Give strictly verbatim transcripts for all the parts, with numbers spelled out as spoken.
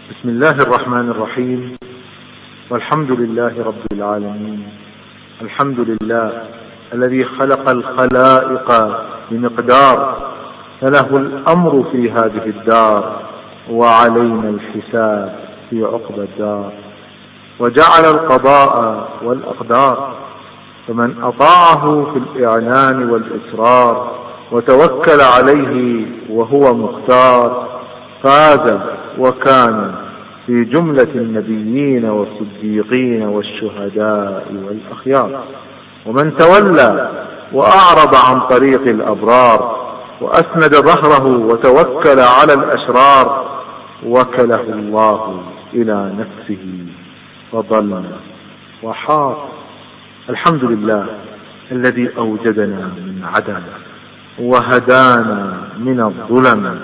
بسم الله الرحمن الرحيم، والحمد لله رب العالمين. الحمد لله الذي خلق الخلائق بمقدار، فله الأمر في هذه الدار، وعلينا الحساب في عقبى الدار، وجعل القضاء والأقدار، فمن أطاعه في الإعلان والإسرار وتوكل عليه وهو مختار فاز وكان في جملة النبيين والصديقين والشهداء والأخيار. ومن تولى وأعرض عن طريق الأبرار وأسند ظهره وتوكل على الأشرار وكله الله إلى نفسه فضل وحاط. الحمد لله الذي أوجدنا من عدم، وهدانا من الظلم،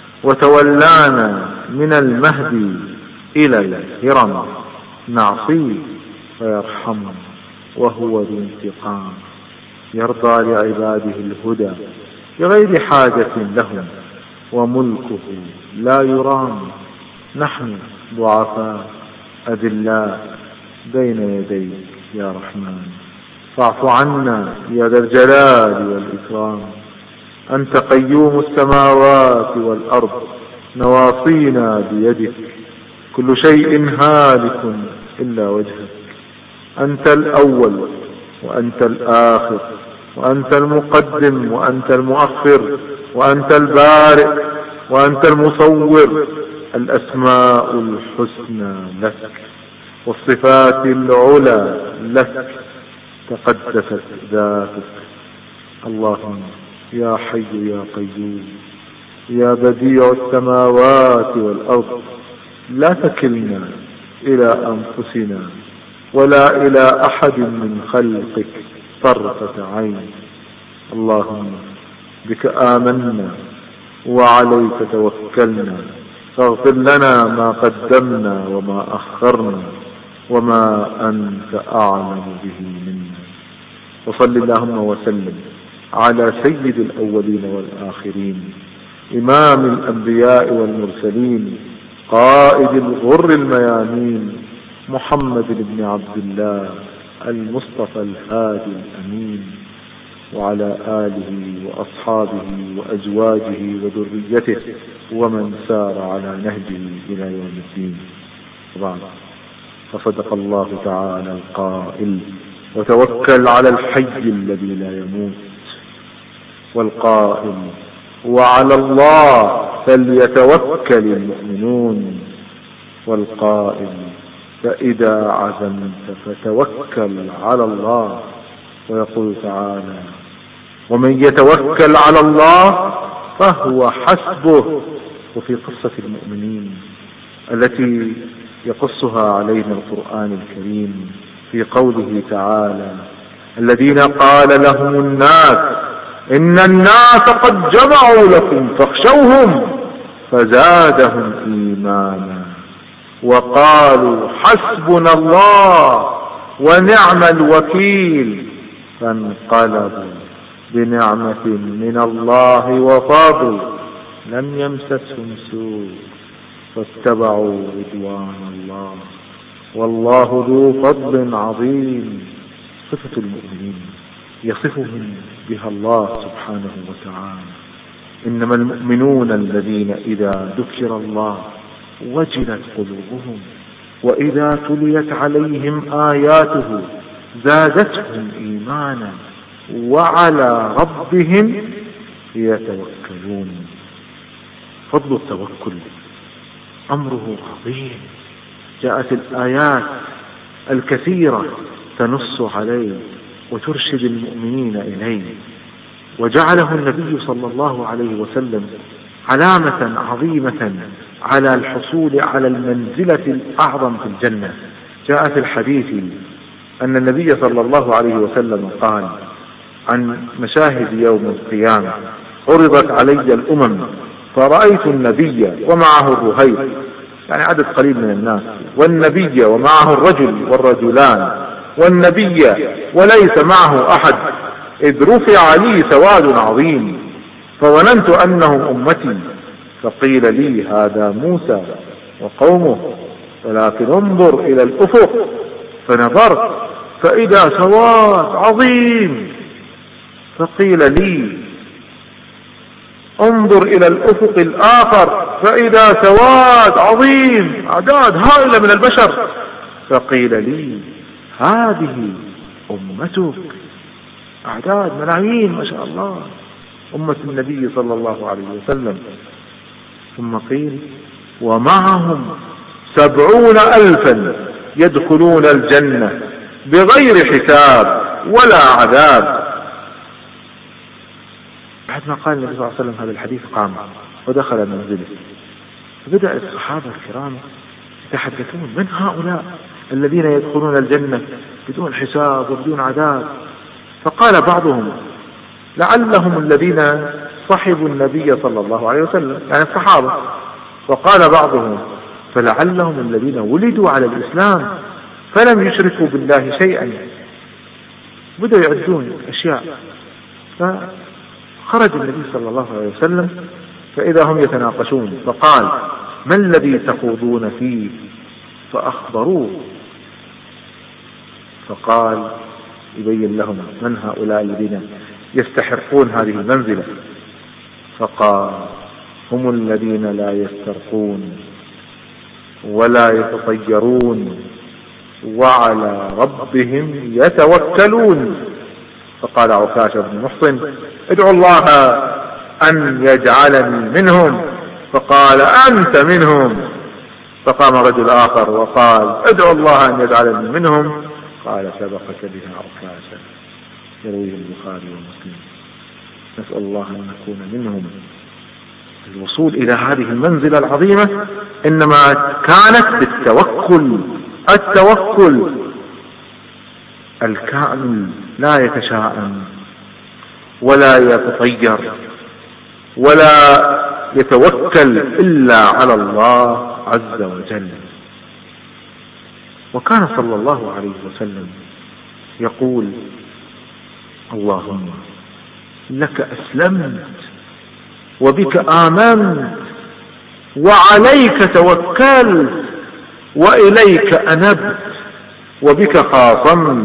وتولانا من المهدي إلى الهرم. نعصيه فيرحمنا وهو ذو انتقام، يرضى لعباده الهدى بغير حاجة لهم، وملكه لا يرام. نحن ضعفاء أذلاء بين يديك يا رحمن، فاعف عنا يا ذا الجلال والإكرام. أنت قيوم السماوات والأرض، نواصينا بيدك، كل شيء هالك إلا وجهك. أنت الأول وأنت الآخر، وأنت المقدم وأنت المؤخر، وأنت البارئ وأنت المصور. الأسماء الحسنى لك، والصفات العلى لك، تقدست ذاتك. اللهم يا حي يا قيوم، يا بديع السماوات والأرض، لا تكلنا إلى أنفسنا ولا إلى أحد من خلقك طرفة عين. اللهم بك آمنا وعليك توكلنا، فاغفر لنا ما قدمنا وما أخرنا وما أنت أعلم به منا. وصل اللهم وسلم على سيد الأولين والآخرين، إمام الأنبياء والمرسلين، قائد الغر الميامين، محمد بن عبد الله المصطفى الهادي الأمين، وعلى آله وأصحابه وأزواجه وذريته ومن سار على نهجه إلى يوم الدين. وبعد، فصدق الله تعالى القائل: وتوكل على الحي الذي لا يموت. والقائل: وعلى الله فليتوكل المؤمنون. والقائل: فإذا عزمت فتوكل على الله. ويقول تعالى: ومن يتوكل على الله فهو حسبه. وفي قصة المؤمنين التي يقصها علينا القرآن الكريم في قوله تعالى: الذين قال لهم الناس إن الناس قد جمعوا لكم فاخشوهم فزادهم إيمانا وقالوا حسبنا الله ونعم الوكيل، فانقلبوا بنعمة من الله وفضل لم يمسسهم سوء واتبعوا رضوان الله والله ذو فضل عظيم. صفة المؤمنين يصفهم بها الله سبحانه وتعالى: إنما المؤمنون الذين إذا ذكر الله وجلت قلوبهم وإذا تليت عليهم آياته زادتهم إيمانا وعلى ربهم يتوكلون. فضل التوكل أمره عظيم، جاءت الآيات الكثيرة تنص عليه وترشد المؤمنين إليه، وجعله النبي صلى الله عليه وسلم علامة عظيمة على الحصول على المنزلة الأعظم في الجنة. جاء في الحديث أن النبي صلى الله عليه وسلم قال عن مشاهد يوم القيامة: عرضت علي الأمم فرأيت النبي ومعه الرهيب، يعني عدد قليل من الناس، والنبي ومعه الرجل والرجلان، والنبي وليس معه أحد، إذ رفع لي سواد عظيم فظننت أنهم أمتي، فقيل لي: هذا موسى وقومه، ولكن انظر إلى الأفق. فنظرت فإذا سواد عظيم، فقيل لي انظر إلى الأفق الآخر فإذا سواد عظيم، أعداد هائلة من البشر، فقيل لي هذه أمتك، أعداد ملايين ما شاء الله، أمة النبي صلى الله عليه وسلم. ثم قيل ومعهم سبعون ألفا يدخلون الجنة بغير حساب ولا عذاب. بعد ما قال النبي صلى الله عليه وسلم هذا الحديث قام ودخل منزله، بدأ الصحابة الكرام يتحدثون من هؤلاء الذين يدخلون الجنة بدون حساب وبدون عذاب. فقال بعضهم لعلهم الذين صحبوا النبي صلى الله عليه وسلم، يعني الصحابة. وقال بعضهم فلعلهم الذين ولدوا على الإسلام فلم يشركوا بالله شيئا. بدأوا يعدون أشياء. فخرج النبي صلى الله عليه وسلم فإذا هم يتناقشون، فقال ما الذي تخوضون فيه؟ فأخبروه، فقال يبين لهم من هؤلاء الذين يستحقون هذه المنزلة. فقال هم الذين لا يسترقون ولا يتطيرون وعلى ربهم يتوكلون. فقال عكاشة بن محصن ادعوا الله أن يجعلني منهم، فقال أنت منهم. فقام رجل آخر وقال ادعوا الله أن يجعلني منهم، قال سبقك بها عكاشة. يرويه البخاري ومسلم. نسأل الله أن نكون منهم. الوصول إلى هذه المنزلة العظيمة إنما كانت بالتوكل، التوكل الكامل، لا يتشاءم ولا يتطير ولا يتوكل إلا على الله عز وجل. وكان صلى الله عليه وسلم يقول اللهم لك أسلمت وبك آمنت وعليك توكلت وإليك أنبت وبك خاصمت.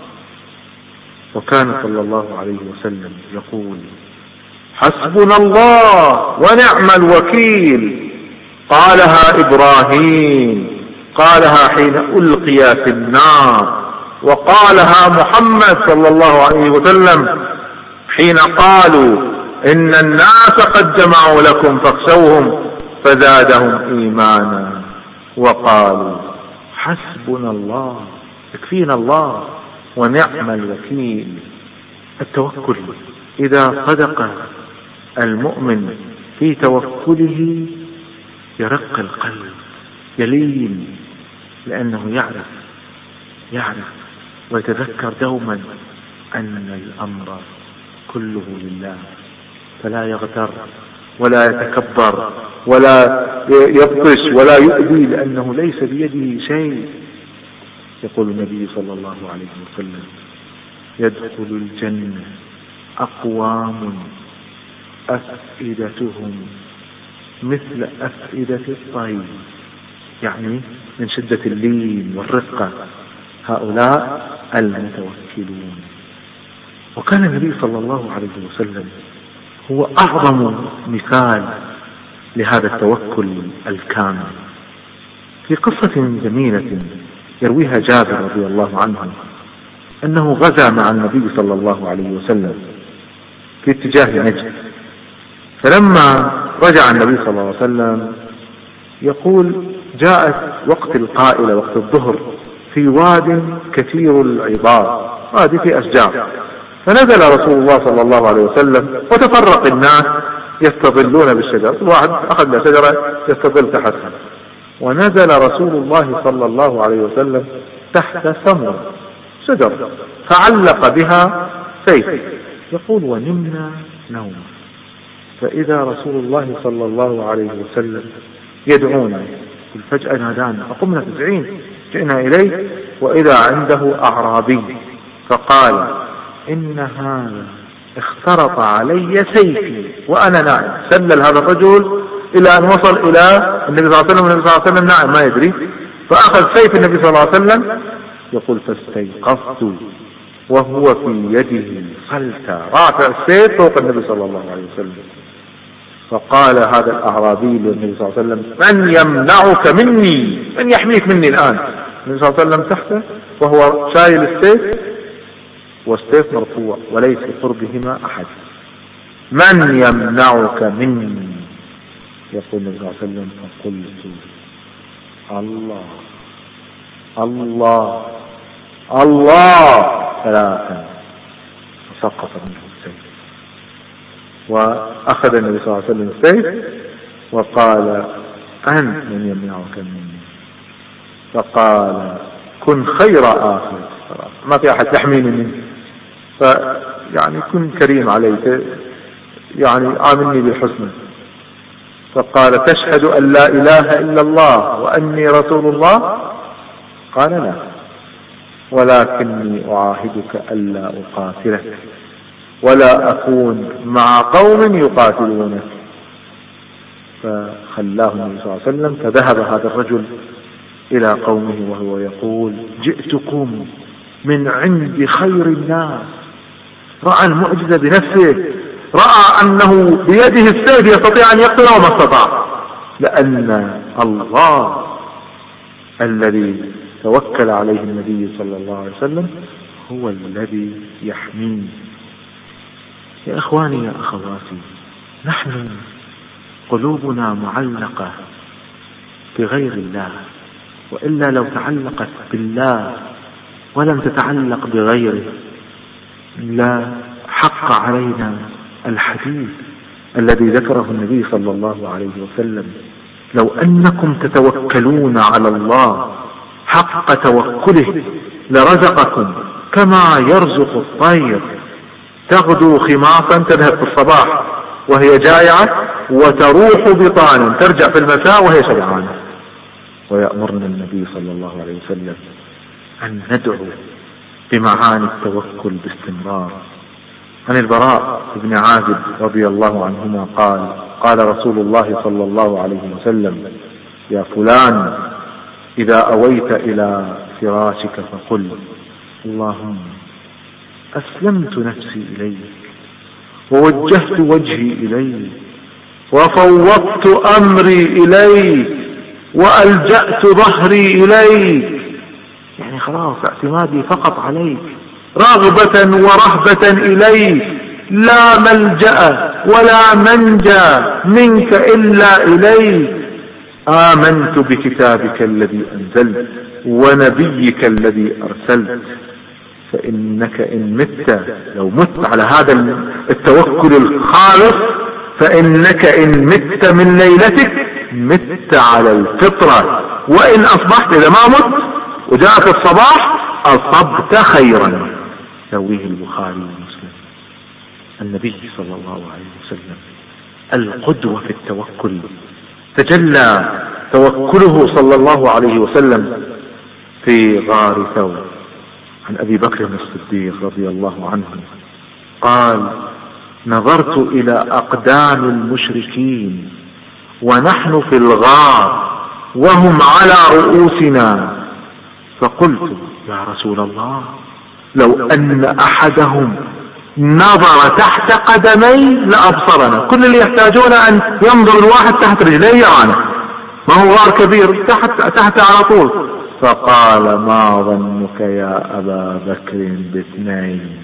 وكان صلى الله عليه وسلم يقول حسبنا الله ونعم الوكيل. قالها إبراهيم، قالها حين ألقي في النار، وقالها محمد صلى الله عليه وسلم حين قالوا إن الناس قد جمعوا لكم فاخشوهم فزادهم إيمانا وقالوا حسبنا الله، يكفينا الله ونعم الوكيل. التوكل إذا صدق المؤمن في توكله يرق القلب، يلين، لأنه يعرف يعرف ويتذكر دوما أن الأمر كله لله، فلا يغتر ولا يتكبر ولا يبطش ولا يؤذي، لأنه ليس بيده شيء. يقول النبي صلى الله عليه وسلم يدخل الجنة أقوام أفئدتهم مثل أفئدة الطير، يعني من شدة اللين والرقة، هؤلاء المتوكلون. وكان النبي صلى الله عليه وسلم هو أعظم مثال لهذا التوكل الكامل. في قصة جميلة يرويها جابر رضي الله عنه أنه غزا مع النبي صلى الله عليه وسلم في اتجاه نجد، فلما رجع النبي صلى الله عليه وسلم يقول جاءت وقت القائلة وقت الظهر في واد كثير العباد، وادي في أشجار، فنزل رسول الله صلى الله عليه وسلم وتفرق الناس يستظلون بالشجر، واحد أخذ له شجرة يستظل تحتها، ونزل رسول الله صلى الله عليه وسلم تحت ثمر شجر فعلق بها سيفه. يقول ونمنا نوما، فإذا رسول الله صلى الله عليه وسلم يدعونا، فجأة نادانا فقمنا تسعين جئنا إليه، وإذا عنده أعرابي فقال إن هذا اخترط علي سيفي وأنا نائم. سلل هذا الرجل إلى أن وصل إلى النبي صلى الله عليه وسلم والنبي صلى الله عليه وسلم نائم ما يدري، فأخذ سيف النبي صلى الله عليه وسلم، يقول فاستيقظت وهو في يده فلتة، رافع السيف فوق النبي صلى الله عليه وسلم. فقال هذا الأعرابي للنبي صلى الله عليه وسلم من يمنعك مني، من يحميك مني الآن؟ النبي صلى الله عليه وسلم تحته وهو شايل السيف والسيف مرفوع وليس قربهما أحد. من يمنعك مني؟ يقول النبي صلى الله عليه وسلم فقلت الله الله الله ثلاثا، فسقط منه السيف. وأخذ النبي صلى الله عليه وسلم السيف وقال أنت من يمنعك مني؟ فقال كن خير آخر، ما في أحد يحميني منه، فيعني كن كريم عليك، يعني آمني بالحسنى. فقال تشهد أن لا إله إلا الله وأني رسول الله؟ قال لا، ولكني أعاهدك ألا أقاتلك ولا أكون مع قوم يقاتلونك. فخلاه النبي صلى الله عليه وسلم، فذهب هذا الرجل إلى قومه وهو يقول جئتكم من عند خير الناس. رأى المعجزة بنفسه، رأى أنه بيده السيف يستطيع أن يقتله وما استطاع، لأن الله الذي توكل عليه النبي صلى الله عليه وسلم هو الذي يحميه. يا إخواني يا أخواتي، نحن قلوبنا معلقة بغير الله، وإلا لو تعلقت بالله ولم تتعلق بغيره لا حق علينا الحديث الذي ذكره النبي صلى الله عليه وسلم لو أنكم تتوكلون على الله حق توكله لرزقكم كما يرزق الطير، تغدو خماصا تذهب في الصباح وهي جائعة وتروح بطانا ترجع في المساء وهي شبعانة. ويأمرنا النبي صلى الله عليه وسلم أن ندعو بمعاني التوكل باستمرار. عن البراء بن عازب رضي الله عنهما قال قال رسول الله صلى الله عليه وسلم يا فلان إذا أويت إلى فراشك فقل اللهم أسلمت نفسي إليك ووجهت وجهي إليك وفوضت أمري إليك وألجأت ظهري إليك، يعني خلاص اعتمادي فقط عليك، رغبة ورهبة إليك، لا ملجأ ولا منجى منك إلا إليك. آمنت بكتابك الذي أنزلت ونبيك الذي أرسلت، فإنك إن مت، لو مت على هذا التوكل الخالص، فإنك إن مت من ليلتك مت على الفطرة، وإن أصبحت إذا ما مت وجاءت الصباح أصبت خيرا. يرويه البخاري ومسلم. النبي صلى الله عليه وسلم القدوة في التوكل، تجلى توكله صلى الله عليه وسلم في غار ثور. عن أبي بكر الصديق رضي الله عنه قال نظرت إلى أقدام المشركين ونحن في الغار وهم على رؤوسنا، فقلت يا رسول الله لو أن أحدهم نظر تحت قدمي لأبصرنا. كل اللي يحتاجون أن ينظر الواحد تحت رجليه يرانا، ما هو غار كبير تحت, تحت على طول. فقال ما ظنك يا أبا بكر باثنين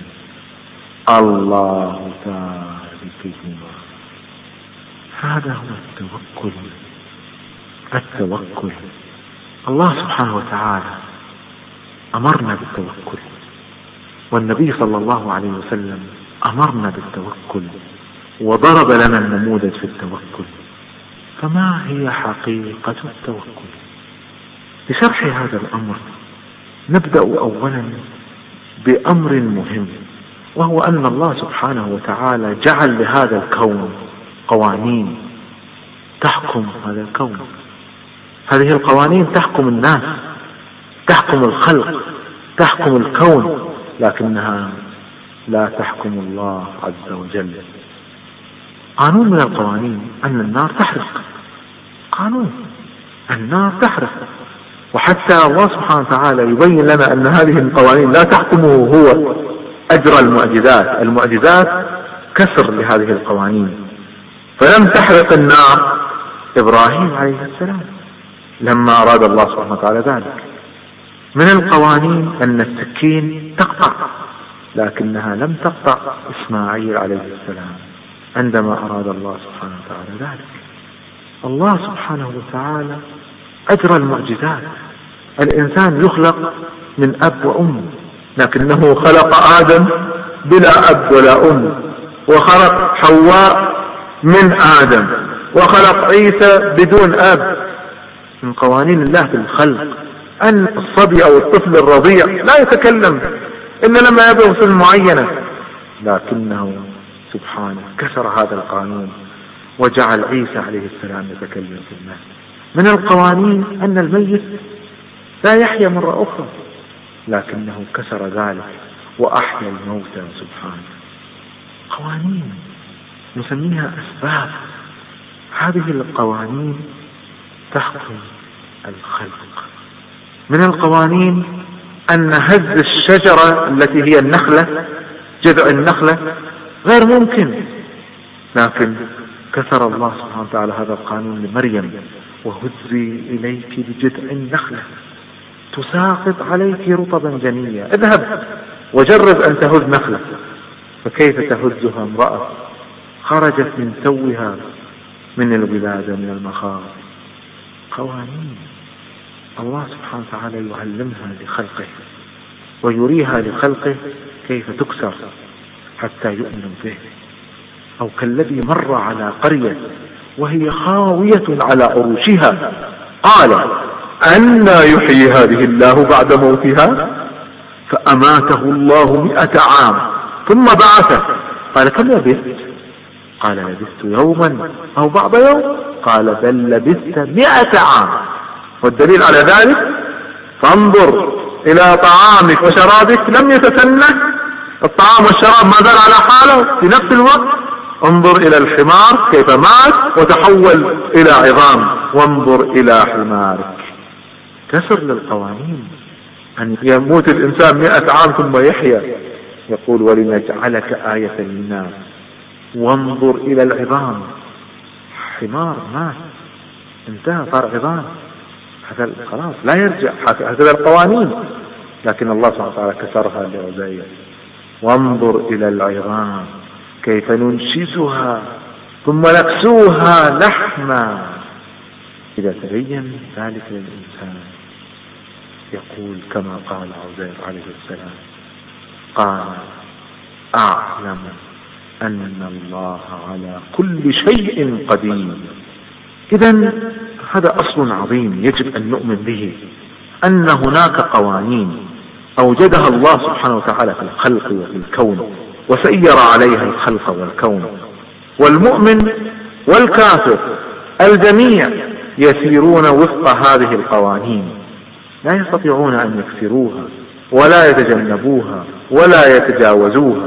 الله ثالثهما. هذا هو التوكل. التوكل الله سبحانه وتعالى أمرنا بالتوكل، والنبي صلى الله عليه وسلم أمرنا بالتوكل وضرب لنا النموذج في التوكل. فما هي حقيقة التوكل؟ لشرح هذا الأمر نبدأ أولا بأمر مهم، وهو أن الله سبحانه وتعالى جعل لهذا الكون قوانين تحكم هذا الكون. هذه القوانين تحكم الناس، تحكم الخلق، تحكم الكون، لكنها لا تحكم الله عز وجل. قانون من القوانين أن النار تحرق، قانون النار تحرق. وحتى الله سبحانه وتعالى يبين لنا أن هذه القوانين لا تحكمه هو أجرى المعجزات، المعجزات كسر لهذه القوانين. فلم تحرق النار إبراهيم عليه السلام لما أراد الله سبحانه وتعالى ذلك. من القوانين أن السكين تقطع، لكنها لم تقطع إسماعيل عليه السلام عندما أراد الله سبحانه وتعالى ذلك. الله سبحانه وتعالى أجرى المعجزات. الإنسان يخلق من أب وأم، لكنه خلق آدم بلا أب ولا أم، وخلق حواء من آدم، وخلق عيسى بدون أب. من قوانين الله في الخلق أن الصبي أو الطفل الرضيع لا يتكلم إلا لما يبلغ سن معينة، لكنه سبحانه كسر هذا القانون وجعل عيسى عليه السلام يتكلم في الناس. من القوانين أن الميت لا يحيا مرة أخرى، لكنه كسر ذلك وأحيا الموتى سبحانه. قوانين نسميها أسباب. هذه القوانين تحكم الخلق. من القوانين أن هز الشجرة التي هي النخلة، جذع النخلة، غير ممكن، لكن كسر الله سبحانه وتعالى هذا القانون لمريم: وهزي إليك بجذع النخلة تساقط عليك رطبا جنيا. اذهب وجرب أن تهز نخلة، فكيف تهزها امرأة خرجت من توها من الولادة من المخاض. قوانين الله سبحانه وتعالى يعلمها لخلقه ويريها لخلقه كيف تكسر حتى يؤمنوا به. أو كالذي مر على قرية وهي خاوية على عروشها قال: أنى يحيي هذه الله بعد موتها؟ فأماته الله مئة عام ثم بعثه. قال: كم لبثت؟ قال: لبثت يوما أو بعض يوم. قال: بل لبثت مئة عام. والدليل على ذلك: فانظر إلى طعامك وشرابك لم يتسنه، الطعام والشراب ما زال على حاله في نفس الوقت. انظر إلى الحمار كيف مات وتحول إلى عظام، وانظر إلى حمارك. كسر للقوانين. أن يموت الإنسان مئة عام ثم يحيا. يقول: ولنجعلك آية للناس. وانظر إلى العظام، حمار مات انتهى صار عظام، هذا خلاص لا يرجع. هذا القوانين، لكن الله سبحانه وتعالى كسرها لعزيز. وانظر إلى العظام كيف ننشزها ثم نكسوها لحما. إذا تبين ذلك للإنسان يقول كما قال عزيز عليه السلام: قال: أعلم أن الله على كل شيء قدير. إذن هذا أصل عظيم يجب أن نؤمن به، أن هناك قوانين أوجدها الله سبحانه وتعالى في الخلق وفي الكون، وسير عليها الخلق والكون. والمؤمن والكافر الجميع يسيرون وفق هذه القوانين، لا يستطيعون أن يكسروها ولا يتجنبوها ولا يتجاوزوها.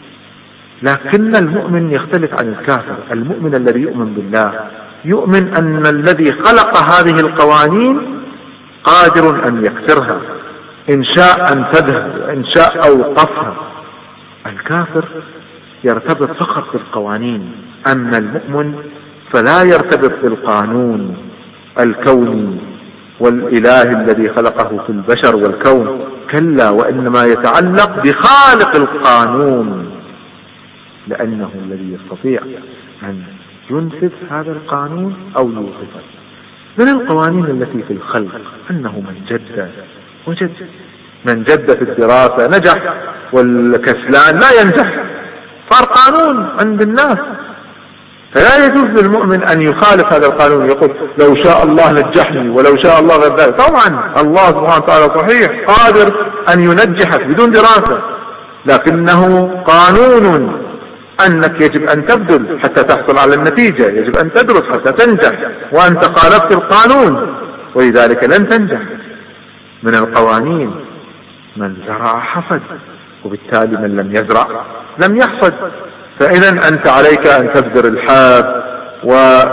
لكن المؤمن يختلف عن الكافر. المؤمن الذي يؤمن بالله يؤمن أن الذي خلق هذه القوانين قادر أن يكسرها، إن شاء أن تذهب وإن شاء أوقفها. الكافر يرتبط فقط بالقوانين، أما المؤمن فلا يرتبط بالقانون الكوني والإله الذي خلقه في البشر والكون، كلا، وإنما يتعلق بخالق القانون، لأنه الذي يستطيع أن ينفذ هذا القانون أو يوقفه. من القوانين التي في الخلق أنه من جد وجد، من جد في الدراسة نجح، والكسلان لا ينجح، صار قانون عند الناس. فلا يجوز للمؤمن أن يخالف هذا القانون، يقول لو شاء الله نجحني ولو شاء الله غير ذلك. طبعا الله سبحانه وتعالى صحيح قادر أن ينجحك بدون دراسة، لكنه قانون أنك يجب أن تبذل حتى تحصل على النتيجة، يجب أن تدرس حتى تنجح، وأنت خالفت القانون ولذلك لن تنجح. من القوانين من زرع حصد، وبالتالي من لم يزرع لم يحصد. فإذا أنت عليك أن تبذر الحاب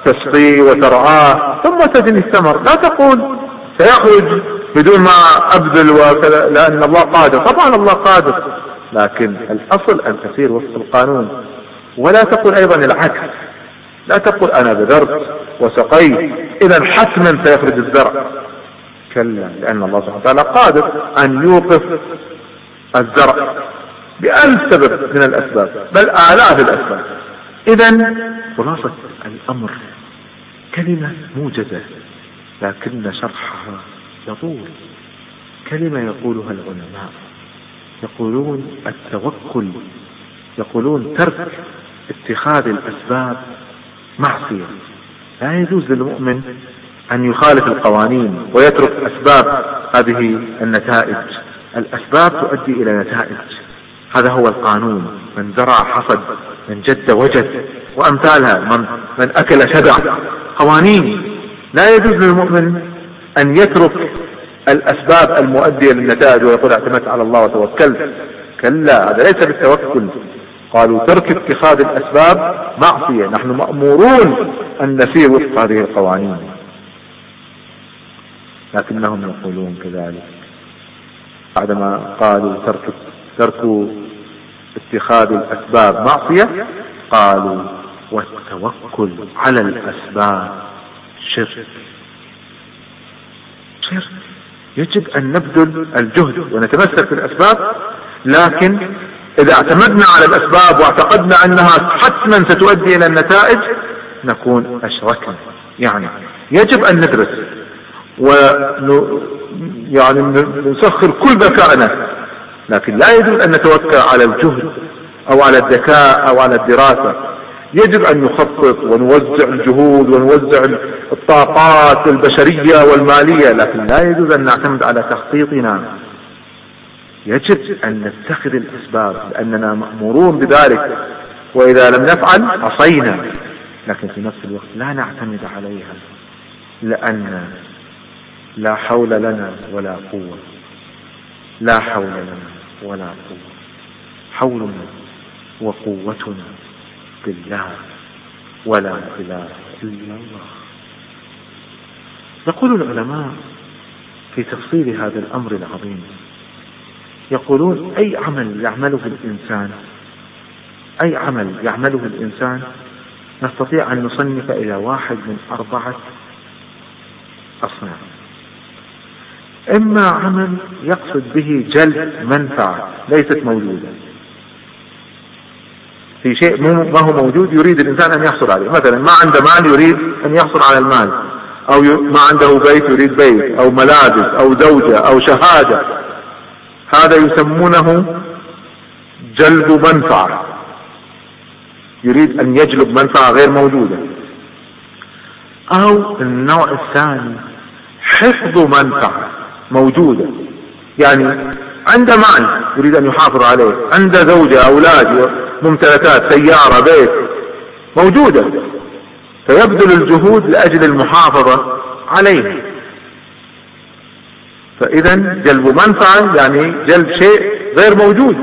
تسقيه وترعاه ثم تجني الثمر. لا تقول سيخرج بدون ما أبذل وكذا، لأن الله قادر. طبعا الله قادر، لكن الأصل أن تسير وفق القانون. ولا تقول أيضا العكس، لا تقول أنا بذرت وسقيت إذا حتما سيخرج الزرع. كلا، لأن الله سبحانه وتعالى قادر أن يوقف الزرع بألف سبب من الأسباب، بل آلاف الأسباب. إذا خلاصة الأمر كلمة موجزة لكن شرحها يطول. كلمة يقولها العلماء، يقولون التوكل، يقولون ترك اتخاذ الأسباب معصية. لا يجوز للمؤمن أن يخالف القوانين ويترك أسباب هذه النتائج. الأسباب تؤدي إلى نتائج، هذا هو القانون. من زرع حصد، من جد وجد، وأمثالها. من, من أكل شبع. قوانين. لا يجوز للمؤمن أن يترك الأسباب المؤدية للنتائج ويقول اعتمدت على الله وتوكلت. كلا، هذا ليس بالتوكل. قالوا ترك اتخاذ الأسباب معصية، نحن مأمورون أن نسير وفق هذه القوانين، لكنهم يقولون كذلك. بعدما قالوا ترك ترك اتخاذ الأسباب معصية، قالوا والتوكل على الأسباب شرك. شرك. يجب أن نبذل الجهد ونتمسك بالأسباب، لكن إذا اعتمدنا على الأسباب واعتقدنا أنها حتما ستؤدي إلى النتائج نكون أشركنا. يعني يجب أن ندرس ون يعني نسخر كل ذكائنا، لكن لا يجب أن نتوكل على الجهد أو على الذكاء أو على الدراسة. يجب أن نخطط ونوزع الجهود ونوزع الطاقات البشرية والمالية، لكن لا يجوز أن نعتمد على تخطيطنا. يجب أن نتخذ الأسباب لأننا مأمورون بذلك، وإذا لم نفعل عصينا، لكن في نفس الوقت لا نعتمد عليها، لأن لا حول لنا ولا قوة. لا حول لنا ولا قوة. حولنا وقوتنا بالله، ولا إله إلا الله. يقول العلماء في تفصيل هذا الأمر العظيم، يقولون أي عمل يعمله الإنسان أي عمل يعمله الإنسان نستطيع أن نصنف إلى واحد من أربعة أصناف. إما عمل يقصد به جلب منفعة ليست موجودة، في شيء ما هو موجود يريد الإنسان أن يحصل عليه. مثلا ما عنده مال يريد أن يحصل على المال، أو ما عنده بيت يريد بيت أو ملابس أو زوجة أو شهادة، هذا يسمونه جلب منفعة، يريد أن يجلب منفعة غير موجودة. أو النوع الثاني حفظ منفعة موجودة، يعني عنده مال يريد أن يحافظ عليه، عنده زوجة أولاد ممتلكات سيارة بيت موجودة، فيبذل الجهود لأجل المحافظة عليه. فإذا جلب منفعة يعني جلب شيء غير موجود.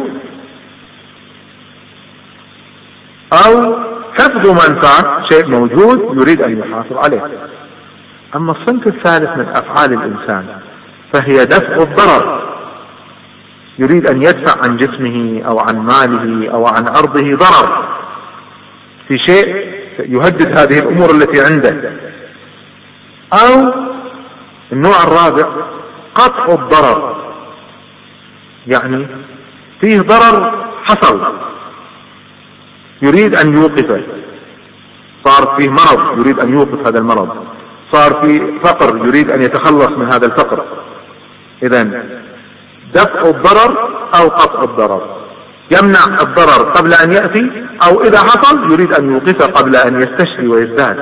أو حفظ منفعة شيء موجود يريد أن يحافظ عليه. أما الصنف الثالث من أفعال الإنسان فهي دفع الضرر، يريد أن يدفع عن جسمه أو عن ماله أو عن أرضه ضرر في شيء يهدد هذه الأمور التي عنده. أو النوع الرابع قطع الضرر، يعني فيه ضرر حصل يريد أن يوقفه، صار فيه مرض يريد أن يوقف هذا المرض، صار فيه فقر يريد أن يتخلص من هذا الفقر. إذن دفع الضرر أو قطع الضرر، يمنع الضرر قبل أن يأتي، أو إذا حصل يريد أن يوقفه قبل أن يستشفي ويزداد.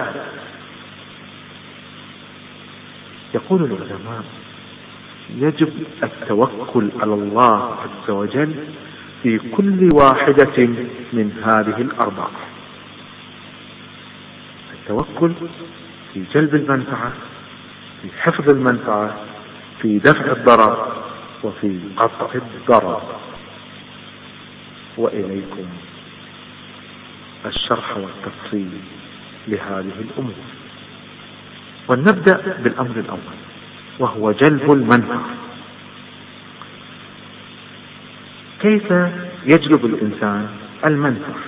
يقول العلماء يجب التوكل على الله عز وجل في كل واحدة من هذه الأربعة. التوكل في جلب المنفعة، في حفظ المنفعة، في دفع الضرر، وفي قطع الضرر. وإليكم الشرح والتفصيل لهذه الأمور. ولنبدأ بالأمر الأول وهو جلب المنفعة. كيف يجلب الإنسان المنفعة؟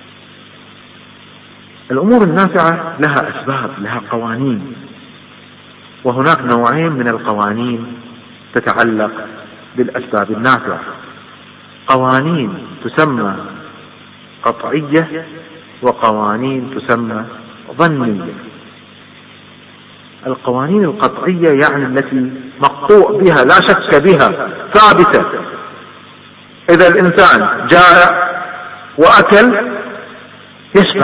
الأمور النافعة لها أسباب، لها قوانين، وهناك نوعين من القوانين تتعلق بالأسباب النافعة. قوانين تسمى قطعية وقوانين تسمى ظنية. القوانين القطعية يعني التي مقطوع بها لا شك بها ثابتة. إذا الإنسان جاء وأكل يشبع،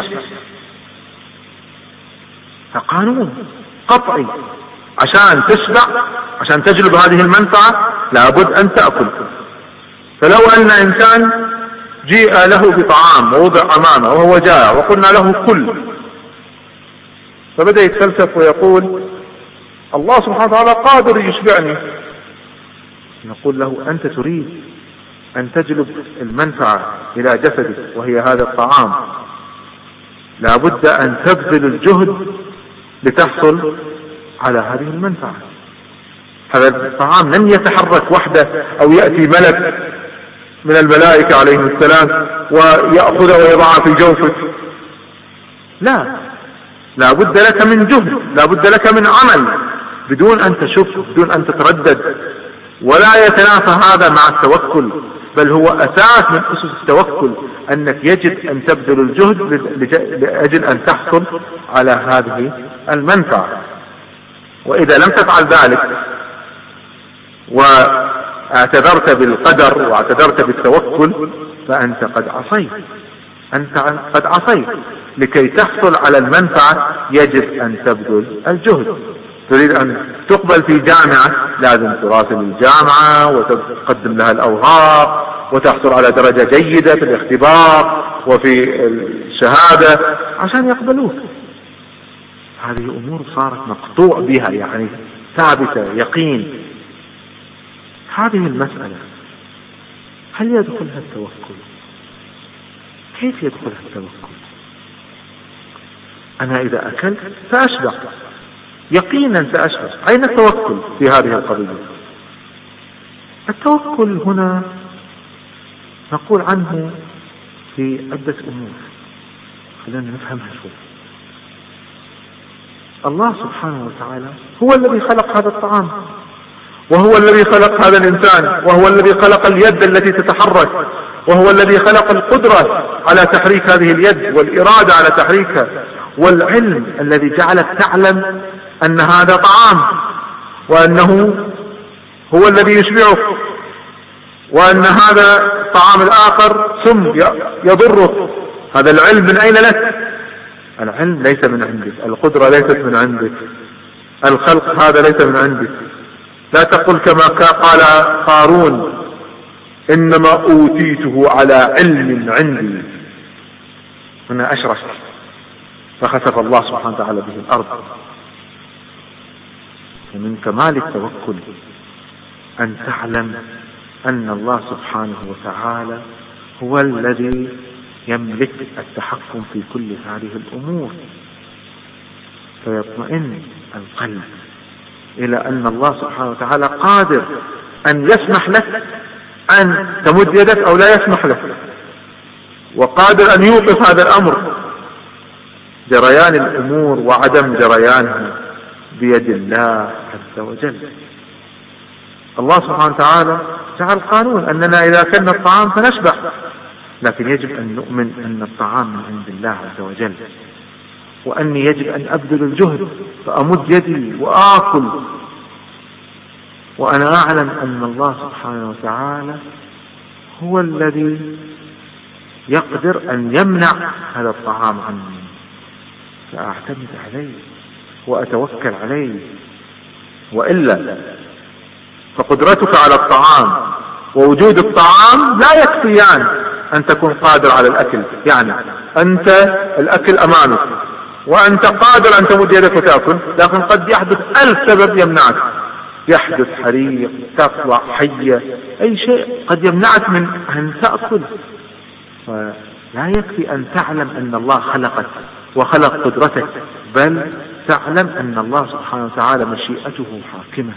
فقانون قطعي عشان تشبع، عشان تجلب هذه المنفعة لابد أن تأكل. فلو أن إنسان جيء له بطعام ووضع أمامه وهو جائع وقلنا له كل، فبدأ يتفلسف ويقول الله سبحانه وتعالى قادر يشبعني، نقول له أنت تريد أن تجلب المنفعة إلى جسدك وهي هذا الطعام، لابد أن تبذل الجهد لتحصل على هذه المنفعة. هذا الطعام لن يتحرك وحده أو يأتي ملك من الملائكة عليه السلام ويأخذ ويضعه في جوفك، لا، لابد لك من جهد، لابد لك من عمل بدون أن تشك، بدون أن تتردد. ولا يتنافى هذا مع التوكل، بل هو أساس من أسس التوكل، أنك يجب أن تبذل الجهد لأجل أن تحصل على هذه المنفعة. وإذا لم تفعل ذلك واعتذرت بالقدر واعتذرت بالتوكل فأنت قد عصيت، أنت قد عصيت. لكي تحصل على المنفعة يجب أن تبذل الجهد. تريد أن تقبل في جامعة لازم تراسل الجامعة وتقدم لها الأوراق وتحصل على درجة جيدة في الاختبار وفي الشهادة عشان يقبلوك. هذه أمور صارت مقطوع بها، يعني ثابتة، يقين. هذه المسألة هل يدخلها التوكل؟ كيف يدخلها التوكل؟ أنا إذا أكلت سأشبع، يقينا سأشبع. أين التوكل في هذه القضية؟ التوكل هنا نقول عنه في عدة أمور، خلينا نفهمها شوي. الله سبحانه وتعالى هو الذي خلق هذا الطعام، وهو الذي خلق هذا الإنسان، وهو الذي خلق اليد التي تتحرك، وهو الذي خلق القدرة على تحريك هذه اليد والإرادة على تحريكها، والعلم الذي جعلك تعلم أن هذا طعام وأنه هو الذي يشبعك، وأن هذا الطعام الآخر سم يضرك. هذا العلم من أين لك؟ العلم ليس من عندك، القدرة ليست من عندك، الخلق هذا ليس من عندك. لا تقل كما قال قارون إنما أوتيته على علم عندي، هنا أشرك فخسف الله سبحانه وتعالى به الأرض. ومن كمال التوكل أن تعلم أن الله سبحانه وتعالى هو الذي يملك التحكم في كل هذه الأمور، فيطمئن القلب إلى أن الله سبحانه وتعالى قادر أن يسمح لك أن تمد يدك أو لا يسمح لك، وقادر أن يوقف هذا الأمر. جريان الأمور وعدم جريانها بيد الله عز وجل. الله سبحانه وتعالى جعل قانون أننا إذا أكلنا الطعام فنشبع، لكن يجب أن نؤمن أن الطعام من عند الله عز وجل، وأني يجب أن أبذل الجهد فأمد يدي وآكل، وأنا أعلم أن الله سبحانه وتعالى هو الذي يقدر أن يمنع هذا الطعام عني، فأعتمد عليه وأتوكل عليه. وإلا فقدرتك على الطعام ووجود الطعام لا يكفيان أن تكون قادر على الأكل. يعني أنت الأكل أمامك وأنت قادر أن تمد يدك وتأكل، لكن قد يحدث ألف سبب يمنعك، يحدث حريق، تطلع حية، أي شيء قد يمنعك من أن تأكل. فلا يكفي أن تعلم أن الله خلقك وخلق قدرتك، بل تعلم أن الله سبحانه وتعالى مشيئته حاكمة،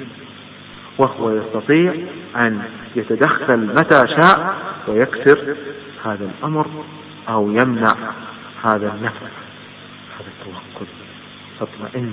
وهو يستطيع أن يتدخل متى شاء ويكسر هذا الأمر أو يمنع هذا النفع. هذا التوكل، تطمئن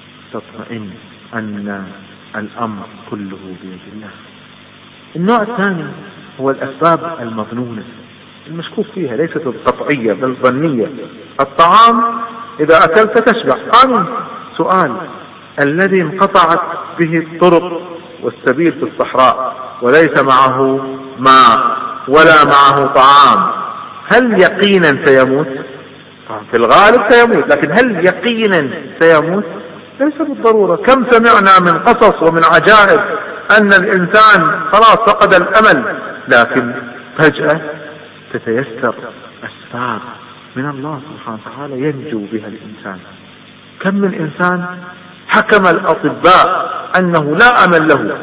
تطمئن أن الأمر كله بيد الله. النوع الثاني هو الأسباب المظنونة المشكوك فيها، ليست القطعية بل ظنية. الطعام إذا أكلت تشبع، قانون. سؤال: الذي انقطعت به الطرق والسبيل في الصحراء وليس معه ماء ولا معه طعام، هل يقينا سيموت؟ في الغالب سيموت، لكن هل يقينا سيموت؟ ليس بالضرورة. كم سمعنا من قصص ومن عجائب أن الإنسان خلاص فقد الأمل، لكن فجأة تتيسر أسباب من الله سبحانه وتعالى ينجو بها الإنسان. كم من إنسان حكم الأطباء أنه لا أمل له،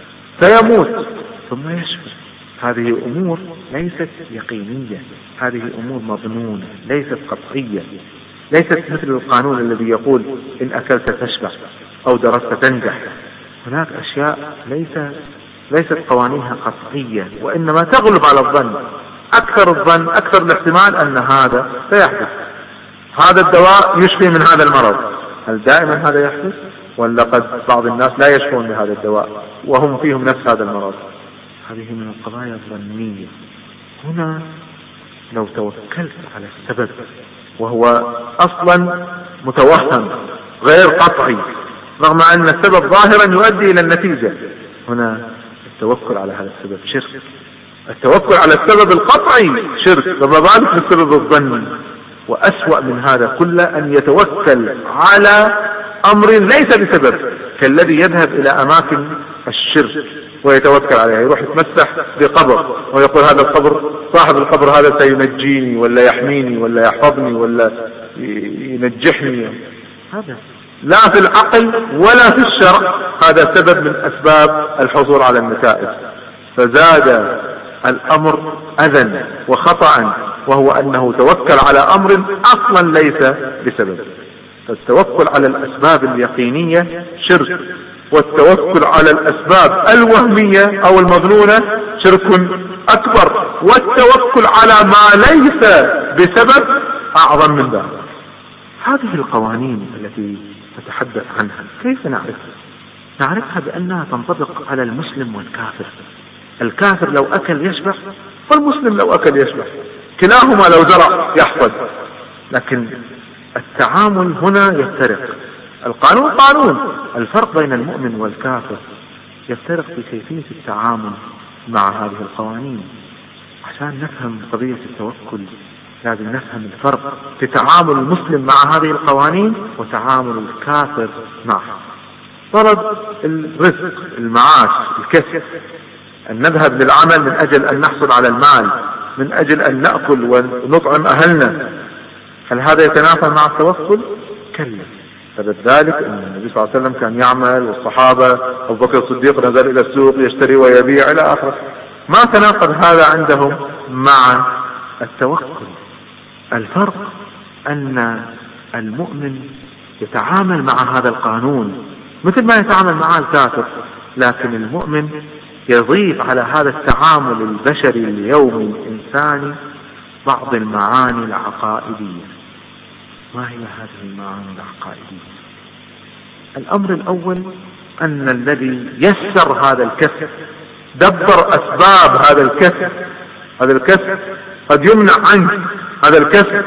سيموت ثم يشفى. هذه أمور ليست يقينية، هذه أمور مظنونة ليست قطعية، ليست مثل القانون الذي يقول إن أكلت تشبع أو درست تنجح. هناك أشياء ليس ليست قوانينها قطعية، وإنما تغلب على الظن. أكثر الظن، أكثر الاحتمال أن هذا سيحدث. هذا الدواء يشفي من هذا المرض، هل دائما هذا يحدث؟ ولا قد بعض الناس لا يشفون بهذا الدواء وهم فيهم نفس هذا المرض؟ هذه من القضايا الظنية. هنا لو توكلت على السبب وهو أصلا متوهم غير قطعي، رغم أن السبب ظاهرا يؤدي إلى النتيجة، هنا التوكل على هذا السبب شرك. التوكل على السبب القطعي شرك، فما بالك بالسبب الظني. وأسوأ من هذا كله أن يتوكل على أمر ليس بسبب، كالذي يذهب إلى أماكن الشرك ويتوكل عليها، يروح يتمسح بقبر ويقول هذا القبر، صاحب القبر هذا سينجيني ولا يحميني ولا يحفظني ولا ينجحني. هذا لا في العقل ولا في الشرع، هذا سبب من أسباب الحصول على النتائج. فزاد الأمر أذى وخطأ، وهو أنه توكل على أمر أصلا ليس بسبب. فالتوكل على الأسباب اليقينية شرك، والتوكل على الأسباب الوهمية أو المظنونة شرك أكبر، والتوكل على ما ليس بسبب أعظم من ذلك. هذه القوانين التي نتحدث عنها كيف نعرفها؟ نعرفها بأنها تنطبق على المسلم والكافر. الكافر لو أكل يشبع، والمسلم لو أكل يشبع، كلاهما لو زرع يحفظ. لكن التعامل هنا يفترق. القانون قانون، الفرق بين المؤمن والكافر يفترق في كيفية التعامل مع هذه القوانين. عشان نفهم قضية التوكل لازم نفهم الفرق في تعامل المسلم مع هذه القوانين وتعامل الكافر معها. طلب الرزق، المعاش، الكسب، أن نذهب للعمل من أجل أن نحصل على المال، من أجل أن نأكل ونطعم أهلنا، هل هذا يتنافى مع التوكل؟ كلا. سبب ذلك أن النبي صلى الله عليه وسلم كان يعمل، والصحابة أبو بكر الصديق نزل إلى السوق يشتري ويبيع إلى آخره. ما تناقض هذا عندهم مع التوكل. الفرق أن المؤمن يتعامل مع هذا القانون مثل ما يتعامل مع الكافر، لكن المؤمن يضيف على هذا التعامل البشري اليومي الإنساني بعض المعاني العقائدية. ما هي هذه المعاني العقائدية؟ الأمر الأول أن الذي يسر هذا الكسب، دبر أسباب هذا الكسب، هذا الكسب قد يمنع عنك، هذا الكسب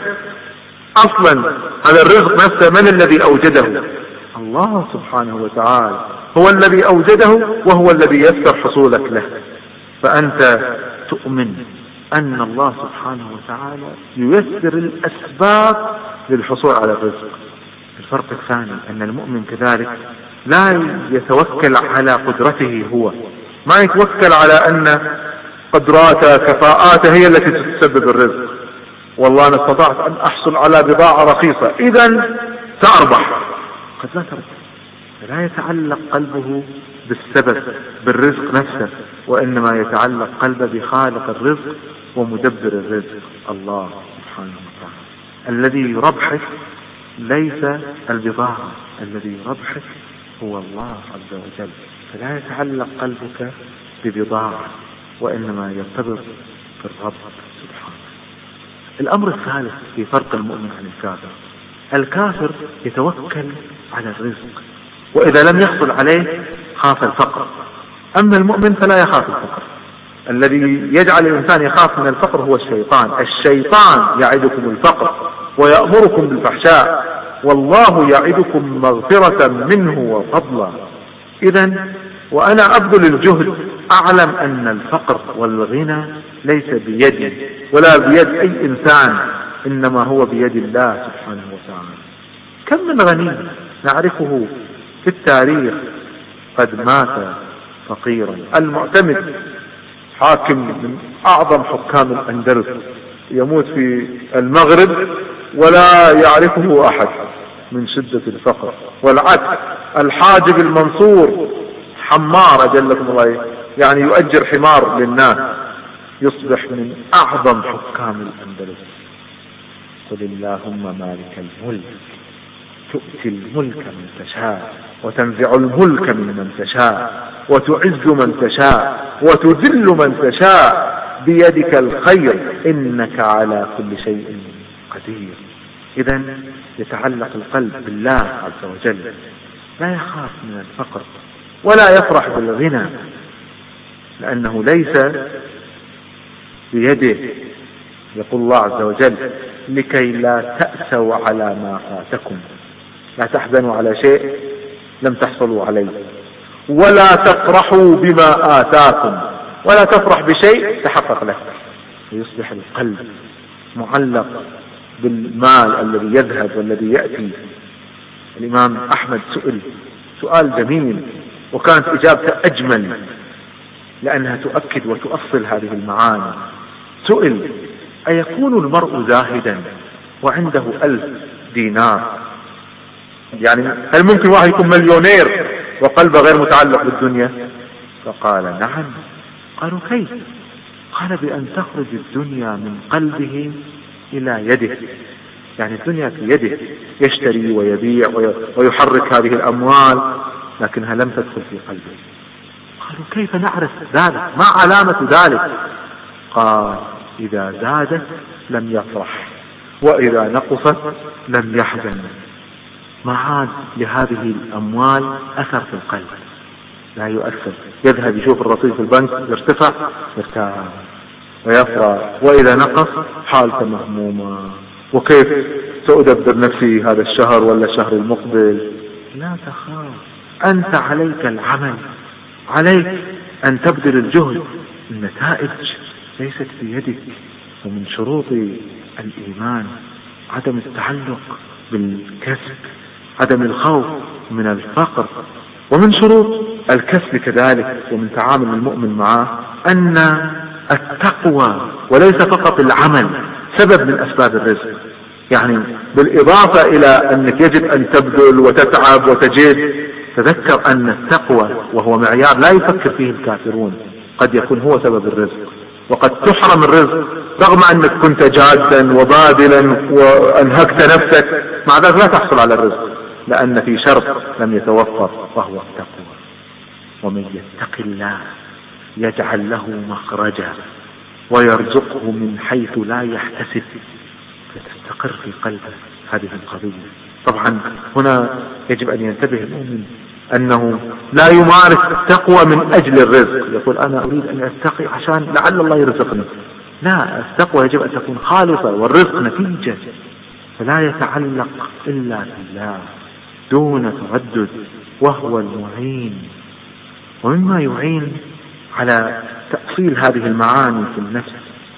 أصلا هذا الرزق نفسه من الذي أوجده؟ الله سبحانه وتعالى هو الذي أوجده، وهو الذي يسر حصولك له. فأنت تؤمن أن الله سبحانه وتعالى ييسر الأسباب للحصول على الرزق. الفرق الثاني أن المؤمن كذلك لا يتوكل على قدرته هو، ما يتوكل على أن قدراته كفاءاته هي التي تسبب الرزق. والله أنا استطعت أن أحصل على بضاعة رخيصة إذن سأربح، قد لا تربح. فلا يتعلق قلبه بالسبب بالرزق نفسه، وإنما يتعلق قلبه بخالق الرزق ومدبر الرزق الله سبحانه وتعالى الذي يربحك ليس البضاعة، الذي ربحك هو الله عز وجل. فلا يتعلق قلبك ببضاعة، وإنما يرتبط بالرب سبحانه. الأمر الثالث في فرق المؤمن عن الكافر: الكافر يتوكل على الرزق، وإذا لم يحصل عليه خاف الفقر. أما المؤمن فلا يخاف الفقر. الذي يجعل الإنسان يخاف من الفقر هو الشيطان. الشيطان يعدكم الفقر ويأمركم بالفحشاء، والله يعدكم مغفرة منه وفضلا. إذن وأنا أبذل الجهد أعلم أن الفقر والغنى ليس بيدي ولا بيد أي إنسان، إنما هو بيد الله سبحانه وتعالى. كم من غني نعرفه في التاريخ قد مات فقيرا. المعتمد حاكم من أعظم حكام الأندلس يموت في المغرب ولا يعرفه أحد من شدة الفقر. والعكس، الحاجب المنصور حمار أجلكم الله، يعني يؤجر حمار للناس، يصبح من أعظم حكام الأندلس. قل اللهم مالك الملك تؤتي الملك من تشاء وتنزع الملك ممن تشاء وتعز من تشاء وتذل من تشاء بيدك الخير إنك على كل شيء قدير. إذن يتعلق القلب بالله عز وجل، لا يخاف من الفقر ولا يفرح بالغنى، لأنه ليس بيده. يقول الله عز وجل: لكي لا تأسوا على ما فاتكم، لا تحزنوا على شيء لم تحصلوا عليه، ولا تفرحوا بما آتاكم، ولا تفرح بشيء تحقق لك. ويصبح القلب معلق بالمال الذي يذهب والذي يأتي. الإمام أحمد سئل سؤال جميل، وكانت إجابته أجمل لأنها تؤكد وتؤصل هذه المعاني. سئل: أيكون المرء زاهدا وعنده ألف دينار؟ يعني هل ممكن واحد يكون مليونير وقلبه غير متعلق بالدنيا؟ فقال: نعم. قالوا: كيف؟ قال: بأن تخرج الدنيا من قلبه إلى يده، يعني الدنيا في يده، يشتري ويبيع ويحرك هذه الأموال، لكنها لم تدخل في قلبه. قالوا: كيف نعرف ذلك؟ ما علامة ذلك؟ قال: إذا زادت لم يفرح، وإذا نقصت لم يحزن. ما عاد لهذه الأموال أثر في القلب، لا يؤثر. يذهب يشوف الرصيد في البنك يرتفع يرتاح ويفرح، وإذا نقص حالته مهمومة، وكيف سأدبر نفسي هذا الشهر ولا الشهر المقبل. لا تخاف، أنت عليك العمل، عليك أن تبذل الجهد. النتائج ليست بيدك. ومن شروط الإيمان عدم التعلق بالكسب، عدم الخوف من الفقر. ومن شروط الكسب كذلك ومن تعامل المؤمن معه أن التقوى وليس فقط العمل سبب من أسباب الرزق. يعني بالإضافة إلى أنك يجب أن تبذل وتتعب وتجد، تذكر أن التقوى وهو معيار لا يفكر فيه الكافرون قد يكون هو سبب الرزق، وقد تحرم الرزق رغم أنك كنت جادا وباذلا وأنهكت نفسك، مع ذلك لا تحصل على الرزق، لأن في شرط لم يتوفر وهو التقوى. ومن يتق الله يجعل له مخرجا ويرزقه من حيث لا يحتسب، فتستقر في قلبه هذه القضية. طبعا هنا يجب أن ينتبه المؤمن أنه لا يمارس التقوى من أجل الرزق، يقول أنا أريد أن أتقي عشان لعل الله يرزقني. لا، التقوى يجب أن تكون خالصة، والرزق نتيجة، فلا يتعلق إلا بالله دون تردد، وهو المعين. ومما يعين على تأصيل هذه المعاني في النفس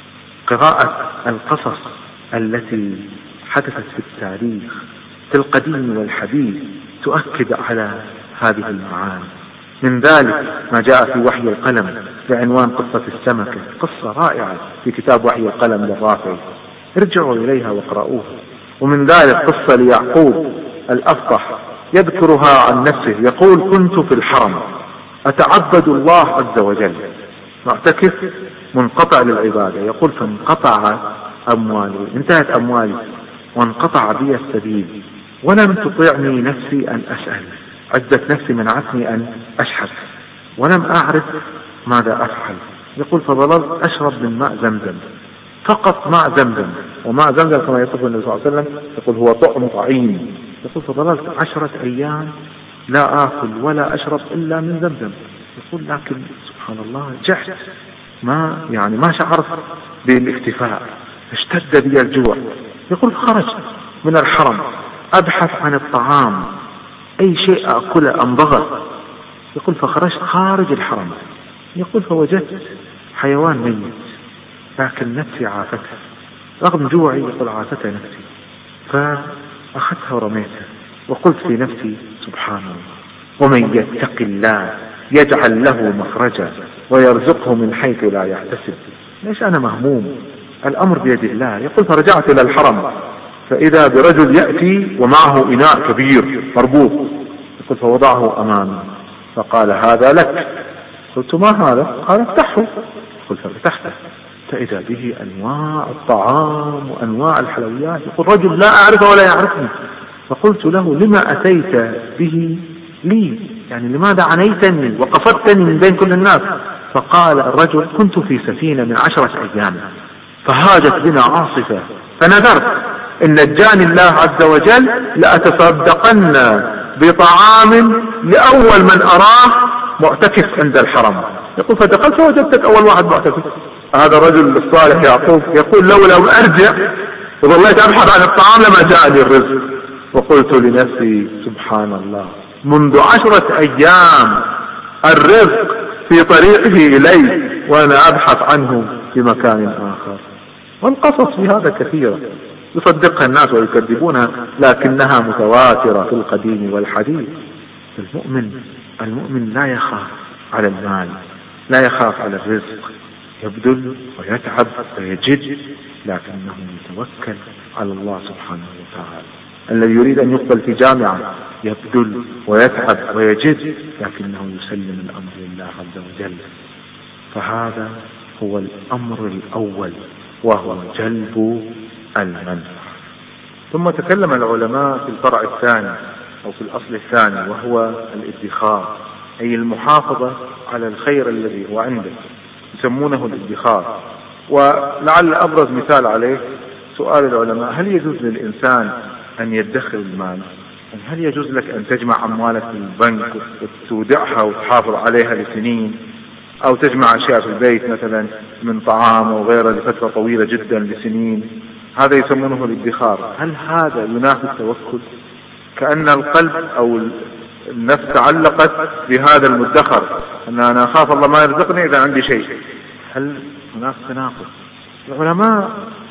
قراءة القصص التي حدثت في التاريخ في القديم والحديث تؤكد على هذه المعاني. من ذلك ما جاء في وحي القلم بعنوان قصة السمكة، قصة رائعة في كتاب وحي القلم للرافعي، ارجعوا إليها واقرأوها. ومن ذلك قصة ليعقوب الأفطح يذكرها عن نفسه، يقول: كنت في الحرم أتعبد الله عز وجل، معتكف منقطع للعبادة، يقول: فانقطع أموالي، انتهت أموالي وانقطع بي السبيل، ولم تطيعني نفسي أن أسأل، عدة نفسي منعتني أن أشحذ، ولم أعرف ماذا أفعل. يقول فظللت أشرب من ماء زمزم، فقط ماء زمزم، وماء زمزم كما يصف النبي صلى الله عليه وسلم يقول هو طعم طعيم. يقول فظللت عشرة أيام لا آكل ولا أشرب إلا من زمزم. يقول لكن سبحان الله جحت، ما يعني ما شعرت بالاكتفاء، اشتد بي الجوع. يقول خرجت من الحرم أبحث عن الطعام، أي شيء أكله أنضغط. يقول فخرجت خارج الحرم، يقول فوجدت حيوان ميت، لكن نفسي عافتها رغم جوعي. يقول عافتها نفسي، فأخذتها ورميتها، وقلت في نفسي سبحان الله، ومن يتق الله يجعل له مخرجا ويرزقه من حيث لا يحتسب. ليش أنا مهموم؟ الأمر بيد الله. يقول فرجعت إلى الحرم فإذا برجل يأتي ومعه إناء كبير مربوط. يقول فوضعه أمامي فقال هذا لك. قلت ما هذا؟ قال افتحه. قلت ففتحته فإذا به أنواع الطعام وأنواع الحلويات. يقول رجل لا أعرفه ولا يعرفني. فقلت له لما أتيت به لي؟ يعني لماذا عنيتني وقفدتني من بين كل الناس؟ فقال الرجل كنت في سفينة من عشرة أيام فهاجت بنا عاصفة فنذرت إن نجاني الله عز وجل لأتصدقن بطعام لأول من أراه معتكف عند الحرم. يقول فدخلت وجدتك أول واحد معتكف. هذا الرجل الصالح يعقوب يقول لولا أن أرجع وظليت أبحث عن الطعام لما جاءني الرزق. وقلت لنفسي سبحان الله، منذ عشرة أيام الرزق في طريقه إلي وأنا أبحث عنه في مكان آخر. والقصص في هذا كثيرة يصدقها الناس ويكذبونها، لكنها متواترة في القديم والحديث. المؤمن المؤمن لا يخاف على المال، لا يخاف على الرزق، يبذل ويتعب ويجد، لكنه يتوكل على الله سبحانه وتعالى. الذي يريد أن يقبل في جامعة يبذل ويتعب ويجد، لكنه يسلم الأمر لله عز وجل. فهذا هو الأمر الأول، وهو جلب المنفعة. ثم تكلم العلماء في الفرع الثاني أو في الأصل الثاني، وهو الادخار، أي المحافظة على الخير الذي هو عنده، يسمونه الادخار. ولعل أبرز مثال عليه سؤال العلماء: هل يجوز للإنسان أن يدخر المال؟ هل يجوز لك أن تجمع أموالك في البنك وتودعها وتحافظ عليها لسنين، أو تجمع أشياء في البيت مثلا من طعام وغيره لفترة طويلة جدا لسنين؟ هذا يسمونه الادخار. هل هذا ينافي التوكل؟ كأن القلب أو النفس تعلقت بهذا المدخر، أن أنا أخاف الله ما يرزقني إذا عندي شيء. هل هناك تناقض؟ العلماء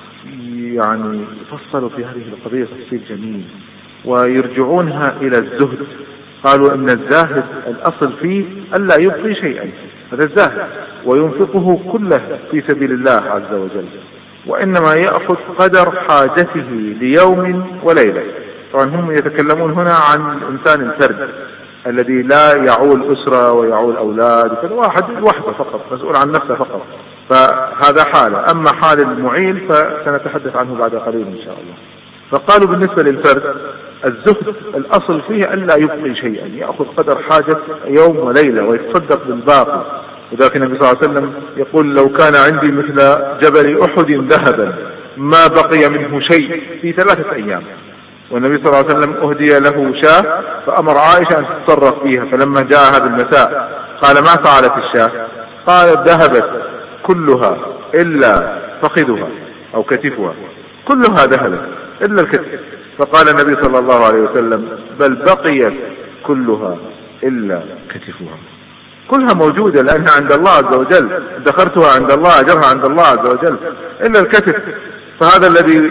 يعني فصلوا في هذه القضية تفصيل جميل، ويرجعونها إلى الزهد. قالوا إن الزاهد الأصل فيه ألا يبقي شيئا، هذا الزاهد، وينفقه كله في سبيل الله عز وجل، وإنما يأخذ قدر حاجته ليوم وليلة. طبعا هم يتكلمون هنا عن الإنسان الفرد الذي لا يعول أسرة ويعول أولاد، كل واحد وحده فقط مسؤول عن نفسه فقط، فهذا حاله. أما حال المعيل فسنتحدث عنه بعد قليل إن شاء الله. فقالوا بالنسبة للفرد الزهد الأصل فيه ألا يبقي شيئا، يأخذ قدر حاجة يوم وليلة ويتصدق بالباقي. وذلك النبي صلى الله عليه وسلم يقول: لو كان عندي مثل جبل أحد ذهبا ما بقي منه شيء في ثلاثة أيام. والنبي صلى الله عليه وسلم أهدي له شاة فأمر عائشة أن تتصرف فيها، فلما جاء هذا المساء قال: ما فعلت الشاة؟ قالت: ذهبت كلها إلا فخذها أو كتفها، كلها ذهبت إلا الكتف. فقال النبي صلى الله عليه وسلم: بل بقيت كلها إلا كتفها. كلها موجودة لأنها عند الله عز وجل، ادخرتها عند الله، أجرها عند الله عز وجل، إلا الكتف. فهذا الذي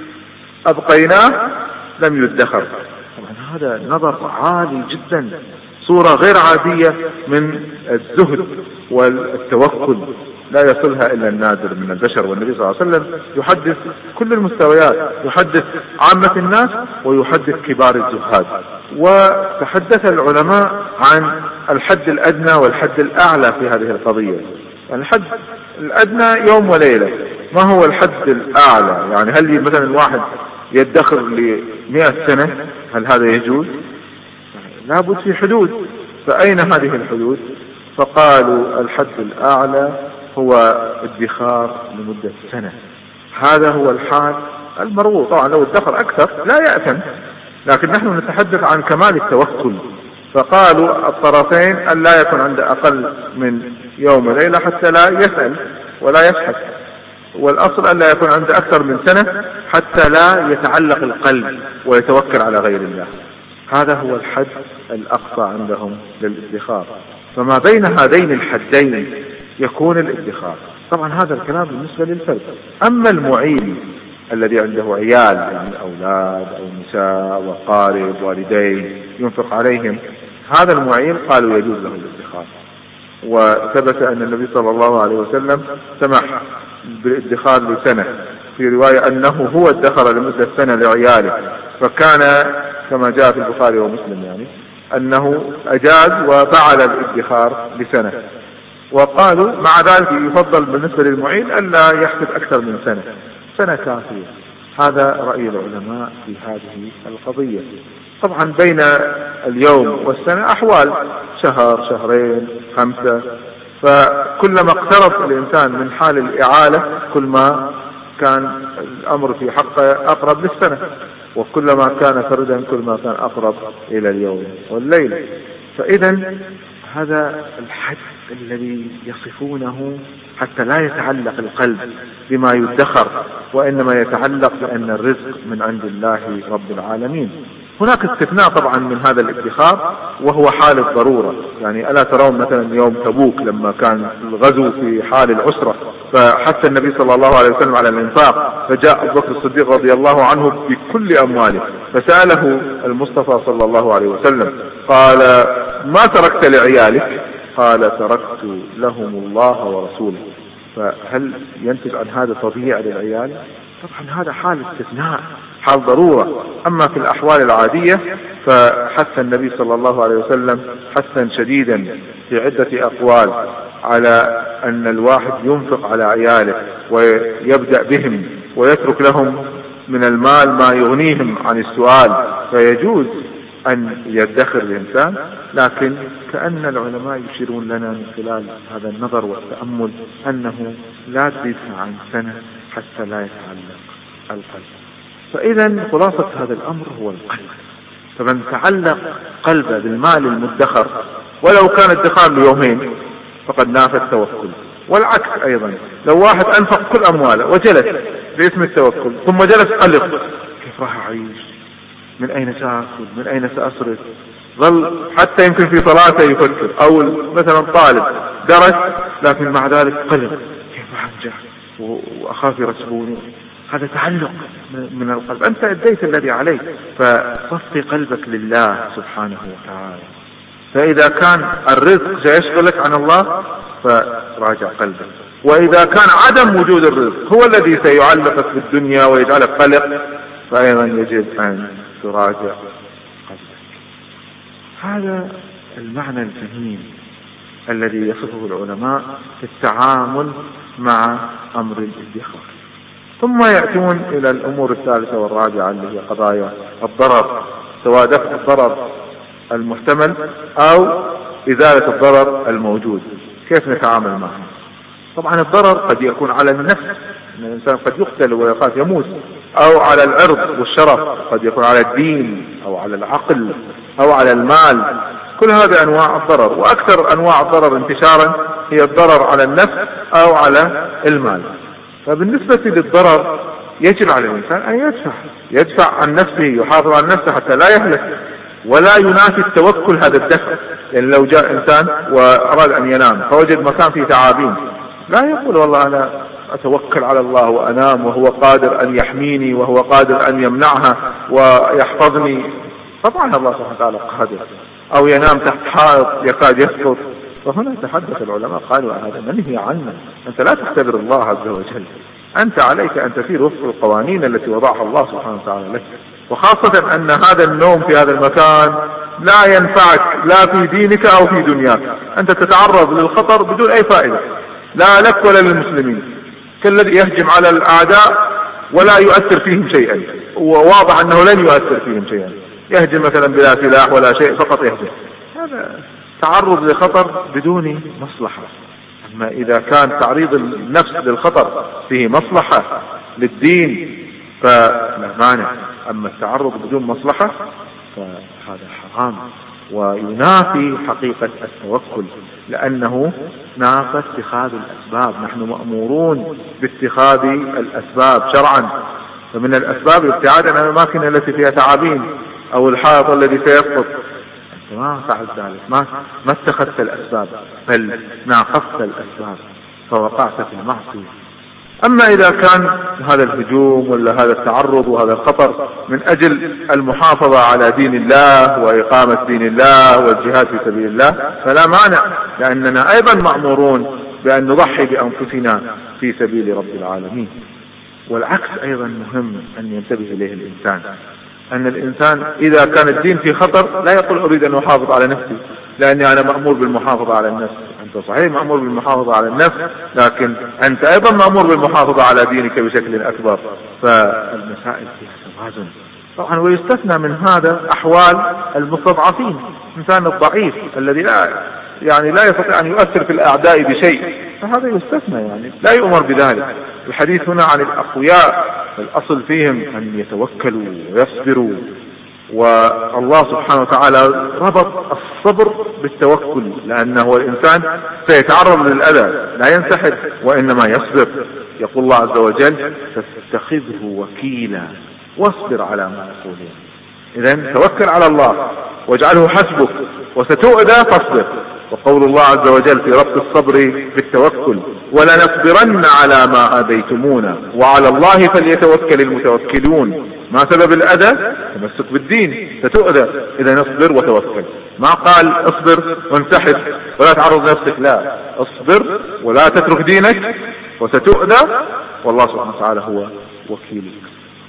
أبقيناه لم يدخر. طبعا هذا نظر عالي جدا، صورة غير عادية من الزهد والتوكل لا يصلها إلا النادر من البشر. والنبي صلى الله عليه وسلم يحدث كل المستويات، يحدث عامة الناس ويحدث كبار الزهاد. وتحدث العلماء عن الحد الأدنى والحد الأعلى في هذه القضية. الحد الأدنى يوم وليلة، ما هو الحد الأعلى؟ يعني هل مثلا الواحد يدخر لمئة سنة، هل هذا يجوز؟ لابد في حدود. فأين هذه الحدود؟ فقالوا الحد الأعلى هو ادخار لمدة سنة، هذا هو الحال المرغوب. طبعا لو ادخر أكثر لا يأثم، لكن نحن نتحدث عن كمال التوكل. فقالوا الطرفين أن لا يكون عنده أقل من يوم وليلة حتى لا يسأل ولا يبحث، والأصل أن لا يكون عنده أكثر من سنة حتى لا يتعلق القلب ويتوكل على غير الله. هذا هو الحد الأقصى عندهم للادخار. فما بين هذين الحدين يكون الادخار. طبعا هذا الكلام بالنسبة للفرد. أما المعيل الذي عنده عيال، يعني أولاد أو نساء وقارب والدين ينفق عليهم، هذا المعيل قالوا يجوز له الادخار. وثبت أن النبي صلى الله عليه وسلم سمح بالادخار لسنة، في رواية أنه هو ادخر لمدة سنة لعياله، فكان كما جاء في البخاري ومسلم يعني أنه أجاز وفعل الادخار لسنة. وقالوا مع ذلك يفضل بالنسبة للمعيل ألا يحسب أكثر من سنة، سنة كافية. هذا رأي العلماء في هذه القضية. طبعا بين اليوم والسنة أحوال، شهر شهرين خمسة، فكلما اقترب الإنسان من حال الإعالة كل ما كان الأمر في حقه أقرب للسنة، وكلما كان فردا كل ما كان أقرب إلى اليوم والليل. فإذا هذا الحد الذي يصفونه حتى لا يتعلق القلب بما يدخر، وإنما يتعلق بأن الرزق من عند الله رب العالمين. هناك استثناء طبعا من هذا الادخار وهو حال الضرورة. يعني ألا ترون مثلا يوم تبوك لما كان الغزو في حال العسرة، فحث النبي صلى الله عليه وسلم على الإنفاق، فجاء أبو بكر الصديق رضي الله عنه بكل أمواله، فسأله المصطفى صلى الله عليه وسلم قال ما تركت لعيالك؟ قال تركت لهم الله ورسوله. فهل ينتج عن هذا تضييع للعيال؟ طبعا هذا حال استثناء، حال ضرورة. أما في الأحوال العادية فحث النبي صلى الله عليه وسلم حثا شديدا في عدة أقوال على أن الواحد ينفق على عياله ويبدأ بهم ويترك لهم من المال ما يغنيهم عن السؤال، فيجوز أن يدخر الإنسان. لكن كأن العلماء يشيرون لنا من خلال هذا النظر والتأمل أنه لا تزيد عن سنة حتى لا يتعلق القلب. فإذا خلاصة هذا الأمر هو القلب. فمن تعلق قلبه بالمال المدخر ولو كان ادخار ليومين فقد نافى التوكل. والعكس أيضا، لو واحد أنفق كل أمواله وجلس باسم التوكل ثم جلس قلق، كيف راح أعيش؟ من أين سأأخذ؟ من أين سأصرف؟ ظل حتى يمكن في صلاته يفكر، أو مثلا طالب درس لكن مع ذلك قلق، كيف راح أنجح وأخاف يرسبوني؟ هذا تعلق من القلب. أنت أديت الذي عليك، فصفي قلبك لله سبحانه وتعالى. فإذا كان الرزق سيشغلك عن الله فراجع قلبك، وإذا كان عدم وجود الرزق هو الذي سيعلقك في الدنيا ويجعلك قلق فأيضا يجب أن تراجع قلبك. هذا المعنى الفهيم الذي يصفه العلماء في التعامل مع أمر الادخار. ثم يأتون إلى الأمور الثالثة والرابعة اللي هي قضايا الضرر، سواء دفع الضرر المحتمل أو إزالة الضرر الموجود. كيف نتعامل معه؟ طبعا الضرر قد يكون على النفس، أن الإنسان قد يقتل ويخاف يموت، أو على العرض والشرف، قد يكون على الدين أو على العقل أو على المال. كل هذه أنواع الضرر، وأكثر أنواع الضرر انتشارا هي الضرر على النفس أو على المال. فبالنسبة للضرر يجب على الإنسان أن يدفع يدفع عن نفسه، يحافظ على نفسه حتى لا يهلك، ولا ينافي التوكل هذا الدفع. يعني لو جاء إنسان وأراد أن ينام فوجد مكان فيه تعابين، لا يقول والله أنا أتوكل على الله وأنام وهو قادر أن يحميني وهو قادر أن يمنعها ويحفظني. طبعا الله سبحانه وتعالى قادر. أو ينام تحت حائط يكاد يسقط. فهنا تحدث العلماء قالوا هذا منهي عنه. أنت لا تختبر الله عز وجل، أنت عليك أن تسير وفق القوانين التي وضعها الله سبحانه وتعالى لك. وخاصة أن هذا النوم في هذا المكان لا ينفعك لا في دينك أو في دنياك. أنت تتعرض للخطر بدون أي فائدة، لا لك ولا للمسلمين، كالذي يهجم على الأعداء ولا يؤثر فيهم شيئا، وواضح أنه لن يؤثر فيهم شيئا، يهجم مثلا بلا سلاح ولا شيء، فقط يهجم. هذا تعرض لخطر بدون مصلحة. أما إذا كان تعريض النفس للخطر فيه مصلحة للدين فلا مانع، أما التعرض بدون مصلحة فهذا حرام وينافي حقيقة التوكل، لأنه نافى اتخاذ الأسباب. نحن مأمورون باتخاذ الأسباب شرعا، فمن الأسباب الابتعاد عن الأماكن التي فيها تعابين أو الحائط الذي سيسقط. أنت ما فعلت ذلك، ما ما اتخذت الأسباب، بل ناقضت الأسباب فوقعت في المعصية. أما إذا كان هذا الهجوم ولا هذا التعرض وهذا الخطر من أجل المحافظة على دين الله وإقامة دين الله والجهاد في سبيل الله فلا مانع، لأننا أيضا مأمورون بأن نضحي بأنفسنا في سبيل رب العالمين. والعكس أيضا مهم أن ينتبه إليه الإنسان، أن الإنسان إذا كان الدين في خطر لا يقول أريد أن أحافظ على نفسي لأني أنا مأمور بالمحافظة على النفس. أنت صحيح مأمور بالمحافظة على النفس، لكن أنت أيضا مأمور بالمحافظة على دينك بشكل أكبر. فالمسائل فيها توازن طبعا. ويستثنى من هذا أحوال المستضعفين، الإنسان الضعيف الذي لا يعني لا يستطيع أن يؤثر في الأعداء بشيء، فهذا يستثنى، يعني لا يؤمر بذلك. الحديث هنا عن الأقوياء الأصل فيهم أن يتوكلوا ويصبروا، والله سبحانه وتعالى ربط الصبر بالتوكل، لأنه الإنسان سيتعرض للأذى لا ينسحب وإنما يصبر. يقول الله عز وجل فاتخذه وكيلا واصبر على ما يقولون. إذن توكل على الله واجعله حسبك، وستؤذى فاصبر. وقول الله عز وجل في ربط الصبر بالتوكل ولنصبرن على ما آذيتمونا وعلى الله فليتوكل المتوكلون. ما سبب الأذى؟ تمسك بالدين، ستؤذى، إذا اصبر وتوكل. ما قال اصبر وانسحب ولا تعرض نفسك، لا، اصبر ولا تترك دينك وستؤذى، والله سبحانه وتعالى هو وكيلك.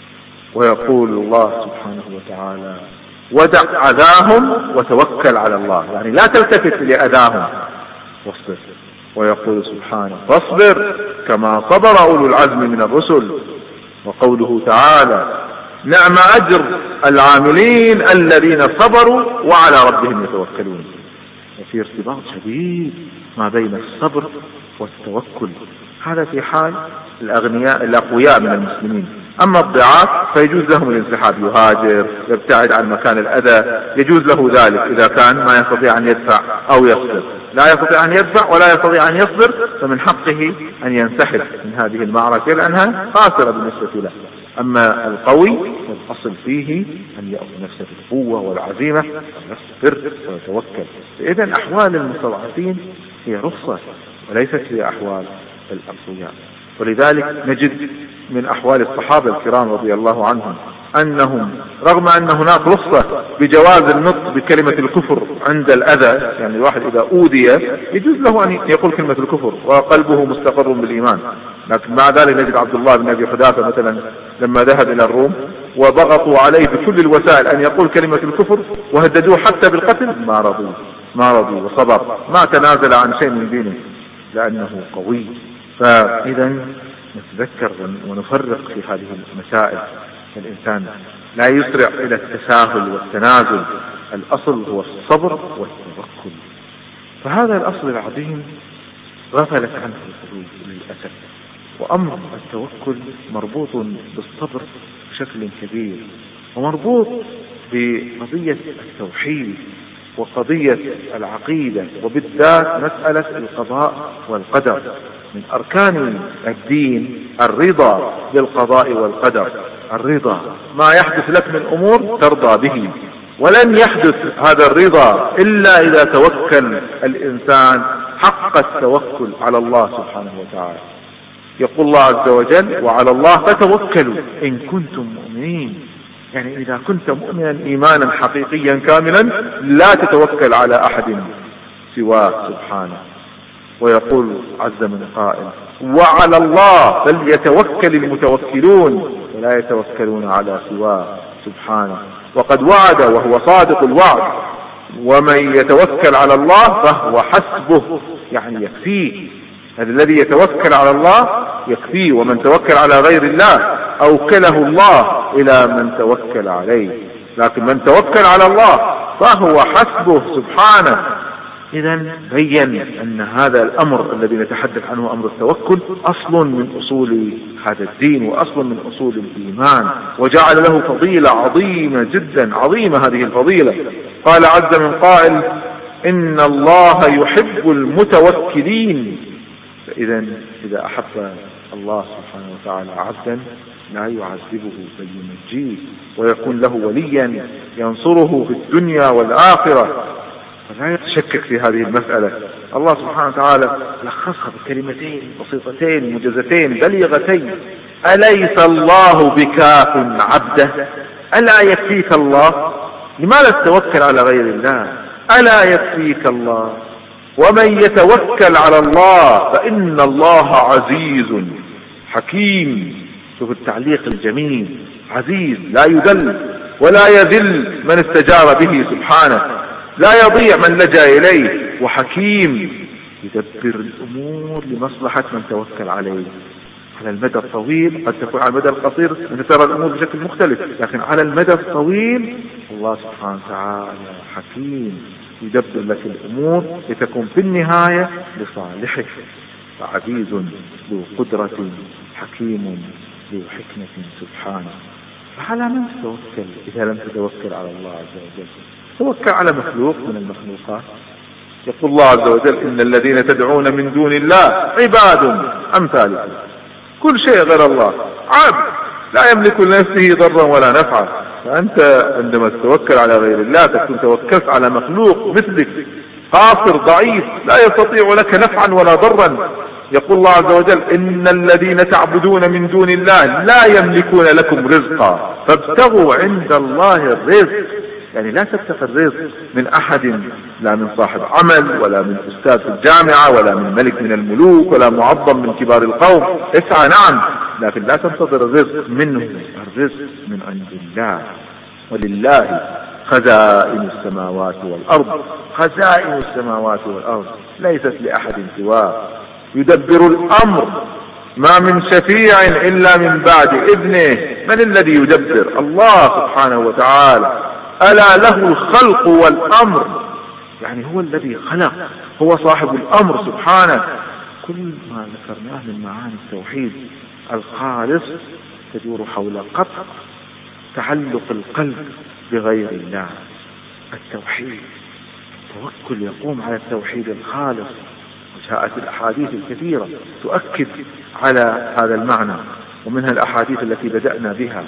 ويقول الله سبحانه وتعالى ودع أذاهم وتوكل على الله، يعني لا تلتفت لأذاهم واصبر. ويقول سبحانه فاصبر كما صبر أولو العزم من الرسل. وقوله تعالى نعم أجر العاملين الذين صبروا وعلى ربهم يتوكلون. وفي ارتباط شديد ما بين الصبر والتوكل، هذا في حال الأغنياء الأقوياء من المسلمين. أما الضعاف فيجوز لهم الانسحاب، يهاجر، يبتعد عن مكان الأذى، يجوز له ذلك إذا كان ما يستطيع أن يدفع أو يصبر. لا يستطيع أن يدفع ولا يستطيع أن يصبر فمن حقه أن ينسحب من هذه المعركة لأنها خاسرة بالنسبة له. أما القوي فالأصل فيه أن يأخذ نفسه بالقوة والعزيمة ويصبر ويتوكل. إذن أحوال المستضعفين هي رخصة وليست هي أحوال الأقوياء. ولذلك نجد من أحوال الصحابة الكرام رضي الله عنهم أنهم رغم أن هناك رخصة بجواز النطق بكلمة الكفر عند الأذى، يعني الواحد إذا أوذي يجوز له أن يقول كلمة الكفر وقلبه مستقر بالإيمان، لكن مع ذلك نجد عبد الله بن أبي حذافة مثلا لما ذهب إلى الروم وضغطوا عليه بكل الوسائل أن يقول كلمة الكفر وهددوه حتى بالقتل ما رضوا ما رضوا وصبر، ما تنازل عن شيء من دينه لأنه قوي. فإذا نتذكر ونفرق في هذه المسائل. الإنسان لا يسرع إلى التساهل والتنازل، الأصل هو الصبر والتوكل. فهذا الأصل العظيم غفلت عنه القلوب للأسف. وأمر التوكل مربوط بالصبر بشكل كبير، ومربوط بقضية التوحيد وقضية العقيدة، وبالذات مسألة القضاء والقدر. من أركان الدين الرضا بالقضاء والقدر. الرضا ما يحدث لك من أمور ترضى به، ولن يحدث هذا الرضا إلا إذا توكل الإنسان حق التوكل على الله سبحانه وتعالى. يقول الله عز وجل وعلى الله فتوكلوا إن كنتم مؤمنين، يعني إذا كنت مؤمنا إيمانا حقيقيا كاملا لا تتوكل على أحد سواه سبحانه. ويقول عز من قائل وعلى الله فليتوكل المتوكلون ولا يتوكلون على سواه سبحانه. وقد وعد وهو صادق الوعد ومن يتوكل على الله فهو حسبه، يعني يكفيه. الذي يتوكل على الله يكفيه، ومن توكل على غير الله أوكله الله إلى من توكل عليه. لكن من توكل على الله فهو حسبه سبحانه. إذن بين أن هذا الأمر الذي نتحدث عنه أمر التوكل أصل من أصول هذا الدين وأصل من أصول الإيمان، وجعل له فضيلة عظيمة جدا، عظيمة هذه الفضيلة. قال عز من قائل: إن الله يحب المتوكلين. فإذا إذا أحب الله سبحانه وتعالى عبدا لا يعذبه بل ينجيه ويكون له وليا ينصره في الدنيا والآخرة. فلا يتشكك في هذه المسألة. الله سبحانه وتعالى لخصها بكلمتين بسيطتين موجزتين بليغتين: أليس الله بكاف عبده؟ ألا يكفيك الله؟ لماذا تتوكل على غير الله؟ ألا يكفيك الله؟ ومن يتوكل على الله فإن الله عزيز حكيم. شوف التعليق الجميل: عزيز لا يذل ولا يذل من استجار به سبحانه، لا يضيع من لجأ إليه، وحكيم يدبر الأمور لمصلحة من توكل عليه. على المدى الطويل قد تكون على المدى القصير أنت ترى الأمور بشكل مختلف، لكن على المدى الطويل الله سبحانه وتعالى حكيم يدبر لك الأمور لتكون في النهاية لصالحك. فعزيز ذو قدرة حكيم ذو حكمة سبحانه. فعلى من تتوكل إذا لم تتوكل على الله عز وجل؟ توكل على مخلوق من المخلوقات. يقول الله عز وجل: إن الذين تدعون من دون الله عباد أمثالكم. كل شيء غير الله عبد لا يملك لنفسه ضرا ولا نفعا. فأنت عندما تتوكل على غير الله تكون توكلت على مخلوق مثلك قاصر ضعيف لا يستطيع لك نفعا ولا ضرا. يقول الله عز وجل: إن الذين تعبدون من دون الله لا يملكون لكم رزقا فابتغوا عند الله الرزق. يعني لا تبتغي الرزق من أحد، لا من صاحب عمل ولا من أستاذ في الجامعة ولا من ملك من الملوك ولا معظم من كبار القوم. اسعى نعم، لكن لا تنتظر الرزق منه، الرزق من عند الله. ولله خزائن السماوات والأرض. خزائن السماوات والأرض ليست لأحد سواه. يدبر الأمر، ما من شفيع إلا من بعد إذنه. من الذي يدبر؟ الله سبحانه وتعالى. ألا له الخلق والأمر، يعني هو الذي خلق، هو صاحب الأمر سبحانه. كل ما ذكرناه من معاني التوحيد الخالص تدور حول قطع تعلق القلب بغير الله. التوحيد التوكل يقوم على التوحيد الخالص، وجاءت الأحاديث الكثيرة تؤكد على هذا المعنى، ومنها الأحاديث التي بدأنا بها: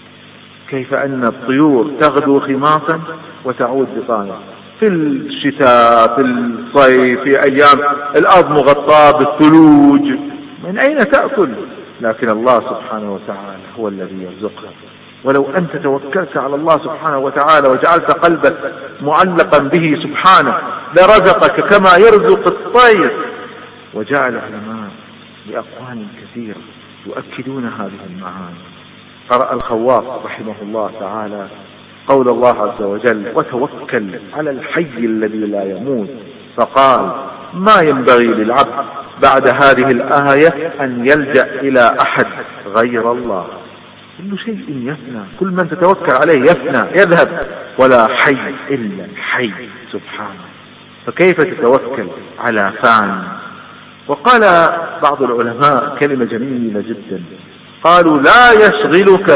كيف أن الطيور تغدو خماصا وتعود بطانا، في الشتاء في الصيف في أيام الأرض مغطاة بالثلوج، من أين تأكل؟ لكن الله سبحانه وتعالى هو الذي يرزقها. ولو أنت توكلت على الله سبحانه وتعالى وجعلت قلبك معلقا به سبحانه لرزقك كما يرزق الطير. وجاء العلماء بأقوال كثيرة يؤكدون هذه المعاني. قرأ الخواص رحمه الله تعالى قول الله عز وجل: وتوكل على الحي الذي لا يموت، فقال: ما ينبغي للعبد بعد هذه الآية أن يلجأ إلى أحد غير الله. كل شيء يفنى، كل من تتوكل عليه يفنى يذهب، ولا حي إلا الحي سبحانه. فكيف تتوكل على فان؟ وقال بعض العلماء كلمة جميلة جدا، قالوا: لا يشغلك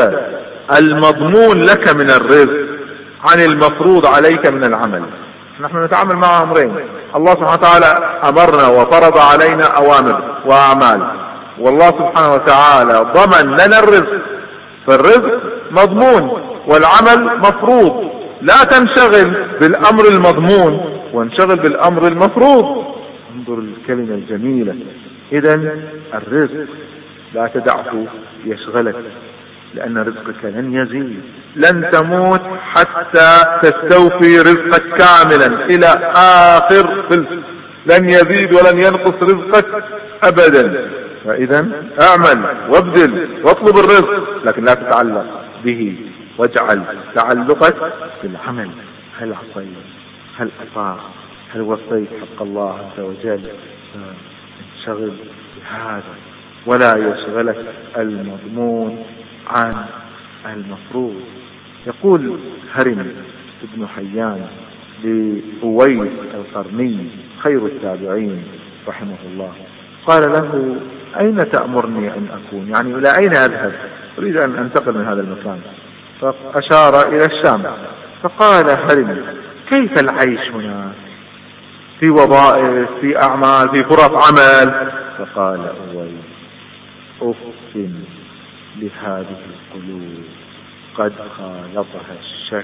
المضمون لك من الرزق عن المفروض عليك من العمل. نحن نتعامل مع أمرين: الله سبحانه وتعالى أمرنا وفرض علينا أوامر وأعمال، والله سبحانه وتعالى ضمن لنا الرزق. فالرزق مضمون والعمل مفروض. لا تنشغل بالأمر المضمون وانشغل بالأمر المفروض. انظر الكلمة الجميلة. إذن الرزق لا تدعه يشغلك، لأن رزقك لن يزيد، لن تموت حتى تستوفي رزقك كاملا إلى آخر فلس، لن يزيد ولن ينقص رزقك أبدا. فإذا اعمل وابذل واطلب الرزق، لكن لا تتعلق به، واجعل تعلقك بالعمل. هل عصيت؟ هل أطاع؟ هل وصيت حق الله عز وجل؟ إن تنشغل بهذا ولا يشغلك المضمون عن المفروض. يقول هرم ابن حيان لأويس القرني خير التابعين رحمه الله، قال له: أين تأمرني أن أكون؟ يعني إلى أين أذهب؟ أريد أن أنتقل من هذا المكان. فأشار إلى الشام. فقال هرم: كيف العيش هناك؟ في وظائف، في أعمال، في فرص عمل. فقال أويس: أف لهذه القلوب قد خالطها الشك.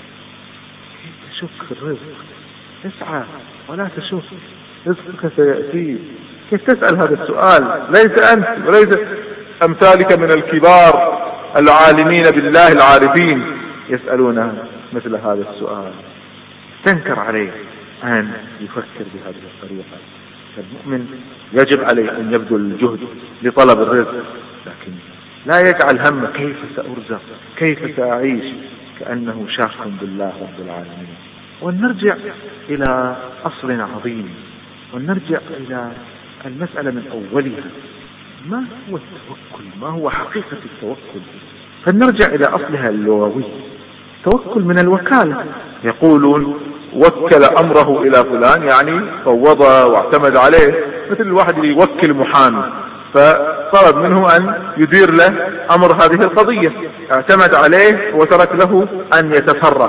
تشك الرزق، اسعى ولا تشك، رزقك سيأتي. كيف تسأل هذا السؤال؟ ليس أنت وليس أمثالك من الكبار العالمين بالله العارفين يسألون مثل هذا السؤال. تنكر عليه أن يفكر بهذه الطريقة. المؤمن يجب عليه أن يبذل الجهد لطلب الرزق، لكن لا يجعل همه كيف سأرزق، كيف سأعيش، كأنه شاك بالله رب العالمين. ونرجع إلى أصل عظيم، ونرجع إلى المسألة من أولها. ما هو التوكل؟ ما هو حقيقة التوكل؟ فنرجع إلى أصلها اللغوي. توكل من الوكالة. يقولون وكل أمره إلى فلان، يعني فوضه واعتمد عليه، مثل الواحد اللي يوكل محامي فطلب منه أن يدير له أمر هذه القضية، اعتمد عليه وترك له أن يتصرف،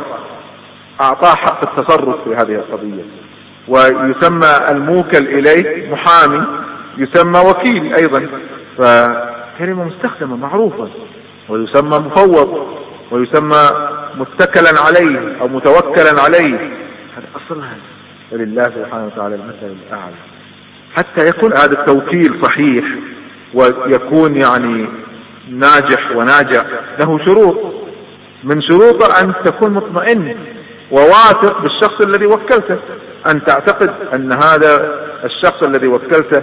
أعطاه حق التصرف في هذه القضية. ويسمى الموكل إليه محامي، يسمى وكيل أيضا، فكلمة مستخدمة معروفة. ويسمى مفوض، ويسمى متكلا عليه أو متوكلا عليه. هذا أصلها. ولله سبحانه وتعالى المثل الأعلى. حتى يكون هذا التوكيل صحيح ويكون يعني ناجح وناجع، له شروط. من شروطه أن تكون مطمئن وواثق بالشخص الذي وكلته، أن تعتقد أن هذا الشخص الذي وكلته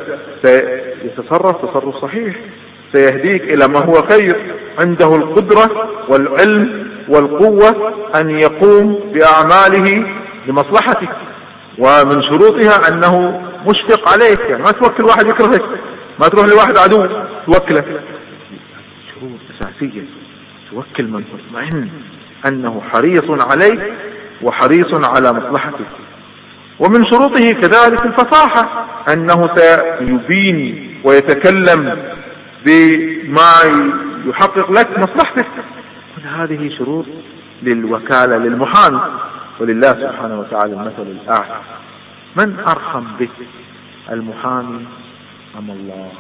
سيتصرف تصرف صحيح، سيهديك إلى ما هو خير، عنده القدرة والعلم والقوة أن يقوم بأعماله لمصلحتك. ومن شروطها أنه مشفق عليك، يعني ما توكل واحد يكرهك، ما تروح لواحد عدو توكله. شروط أساسية. توكل من مطمئن أنه حريص عليك وحريص على مصلحتك. ومن شروطه كذلك الفصاحة، أنه سيبين ويتكلم بما يحقق لك مصلحتك. كل هذه شروط للوكالة للمحامي. ولله سبحانه وتعالى المثل الأعلى. من أرحم بك، المحامي أم الله؟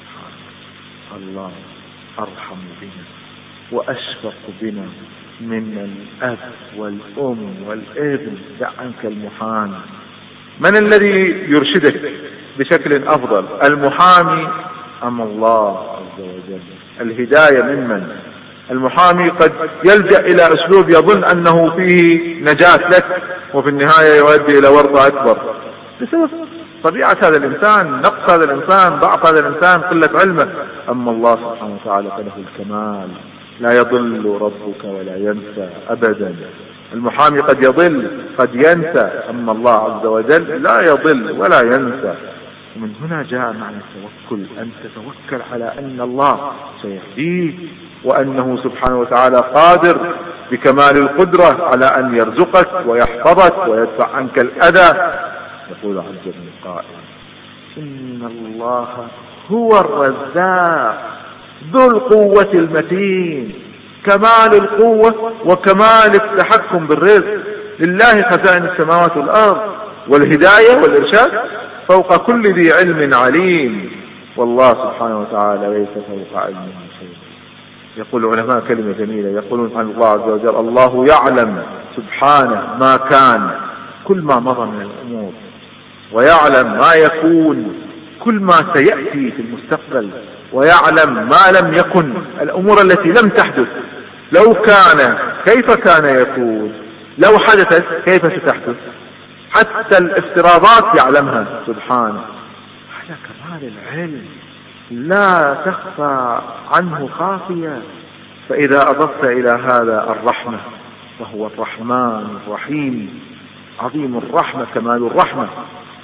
الله أرحم بنا وأشفق بنا من الأب والأم والابن. دع عنك المحامي. من الذي يرشدك بشكل أفضل، المحامي أم الله عز وجل؟ الهداية من من؟ المحامي قد يلجأ إلى أسلوب يظن أنه فيه نجاة لك، وفي النهاية يؤدي إلى ورطة أكبر بسبب طبيعة هذا الإنسان، نقص هذا الإنسان، ضعف هذا الإنسان، قلة علمه. أما الله سبحانه وتعالى فله الكمال، لا يضل ربك ولا ينسى أبدا. المحامي قد يضل قد ينسى، أما الله عز وجل لا يضل ولا ينسى. ومن هنا جاء معنى التوكل، أن تتوكل على أن الله سيهديك، وأنه سبحانه وتعالى قادر بكمال القدرة على أن يرزقك ويحفظك ويدفع عنك الأذى. يقول عز من قائل: إن الله هو الرزاق ذو القوة المتين. كمال القوة وكمال التحكم بالرزق لله خزائن السماوات والأرض، والهداية والإرشاد فوق كل ذي علم عليم. والله سبحانه وتعالى ليس فوق علمه شيء. يقول العلماء كلمة جميلة، يقولون عن الله عز وجل: الله يعلم سبحانه ما كان، كل ما مضى من الأمور، ويعلم ما يكون، كل ما سيأتي في المستقبل، ويعلم ما لم يكن، الأمور التي لم تحدث. لو كان كيف كان يكون، لو حدثت كيف ستحدث، حتى الافتراضات يعلمها سبحانه. هذا كمال العلم لا تخفى عنه خافية. فإذا أضفت إلى هذا الرحمة، فهو الرحمن الرحيم، عظيم الرحمة، كمال الرحمة،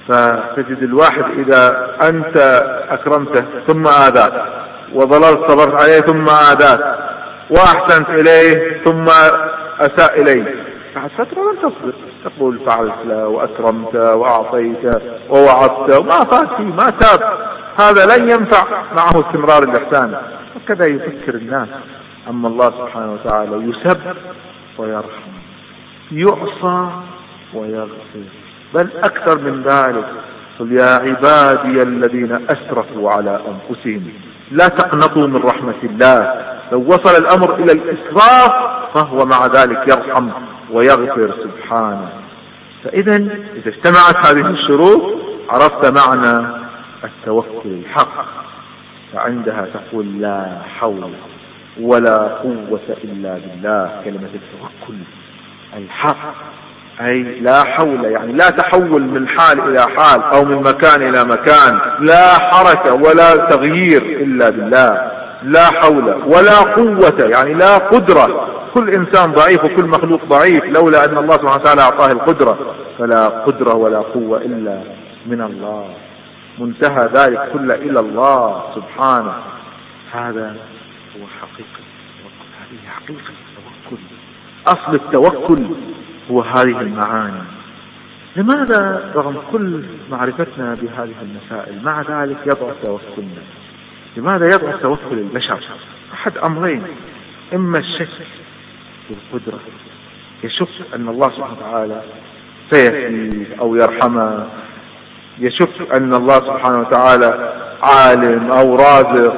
فتجد الواحد إذا أنت أكرمته ثم آذاك، وظللت صبرت عليه ثم آذاك، وأحسنت إليه ثم أساء إليه، بعد فترة لن تصبر، تقول فعلت له وأكرمت وأعطيت ووعدت وما فات فيه، ما تاب، هذا لن ينفع معه استمرار الإحسان. وكذا يفكر الناس. أما الله سبحانه وتعالى يسب ويرحم، يعصى ويغفر، بل أكثر من ذلك. قل يا عبادي الذين أسرفوا على أنفسهم لا تقنطوا من رحمة الله. لو وصل الأمر إلى الإسراف فهو مع ذلك يرحم ويغفر سبحانه. فإذا إذا اجتمعت هذه الشروط عرفت معنى التوكل الحق، فعندها تقول لا حول ولا قوة إلا بالله. كلمة التوكل الحق أي لا حول، يعني لا تحول من حال إلى حال أو من مكان إلى مكان، لا حركة ولا تغيير إلا بالله. لا حول ولا قوة، يعني لا قدرة. كل إنسان ضعيف وكل مخلوق ضعيف، لولا أن الله سبحانه وتعالى أعطاه القدرة، فلا قدرة ولا قوة إلا من الله. منتهى ذلك كله إلى الله سبحانه. هذا هو حقيقة التوكل، هذه حقيقة التوكل. أصل التوكل هو هذه المعاني. لماذا رغم كل معرفتنا بهذه المسائل مع ذلك يضعف توكلنا؟ لماذا يضعف توكل البشر؟ أحد أمرين: إما الشك في القدرة، يشك أن الله سبحانه وتعالى سيهديه أو يرحمه، يشك أن الله سبحانه وتعالى عالم أو رازق،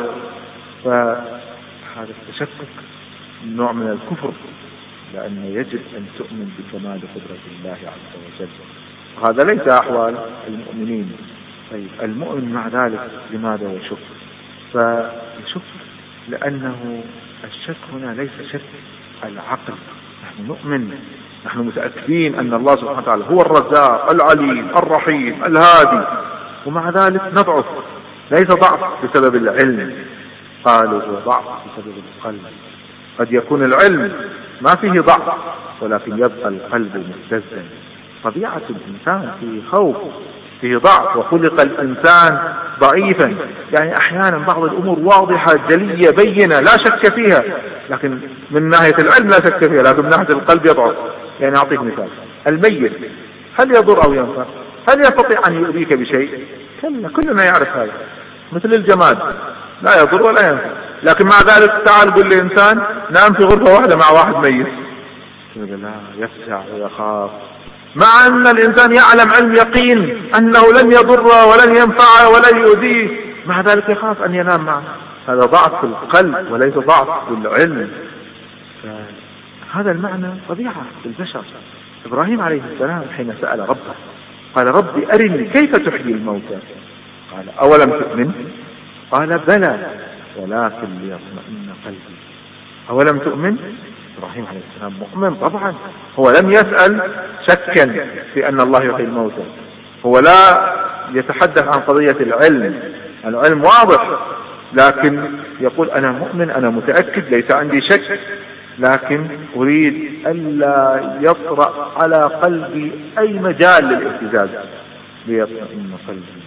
فهذا التشكك نوع من الكفر، لأنه يجب أن تؤمن بكمال قدرة الله عز وجل. هذا ليس أحوال المؤمنين. طيب المؤمن مع ذلك لماذا يشك؟ فيشك لأنه الشك هنا ليس شك العقل. نحن نؤمن، نحن متأكدين أن الله سبحانه وتعالى هو الرزاق العليم الرحيم الهادي، ومع ذلك نضعف. ليس ضعف بسبب العلم، قالوا هو ضعف بسبب القلب. قد يكون العلم ما فيه ضعف، ولكن يبقى القلب مهتزا. طبيعة الإنسان فيه خوف، فيه ضعف، وخلق الإنسان ضعيفا. يعني أحيانا بعض الأمور واضحة جلية بينة لا شك فيها، لكن من ناحية العلم لا شك فيها، لكن من ناحية القلب يضعف. يعني أعطيك مثال: الميت هل يضر أو ينفع؟ هل يستطيع أن يؤذيك بشيء؟ كلا، كلنا يعرف هذا. مثل الجماد لا يضر ولا ينفع، لكن مع ذلك تعال قل لإنسان نام في غرفة واحدة مع واحد ميت، لا يفزع ويخاف، مع أن الإنسان يعلم علم يقين أنه لن يضر ولن ينفع ولن يؤذيه، مع ذلك يخاف أن ينام معه. هذا ضعف في القلب وليس ضعف في العلم. هذا المعنى طبيعة في البشر. إبراهيم عليه السلام حين سأل ربه قال: ربي أرني كيف تحيي الموتى. قال: أولم تؤمن؟ قال: بلى ولكن ليطمئن قلبي. أولم تؤمن؟ إبراهيم عليه السلام مؤمن طبعا. هو لم يسأل شكا في أن الله يحيي الموتى، هو لا يتحدث عن قضية العلم، العلم واضح، لكن يقول أنا مؤمن، أنا متأكد، ليس عندي شك، لكن أريد ألا يطرأ على قلبي أي مجال للاهتزاز، ليطمئن قلبي.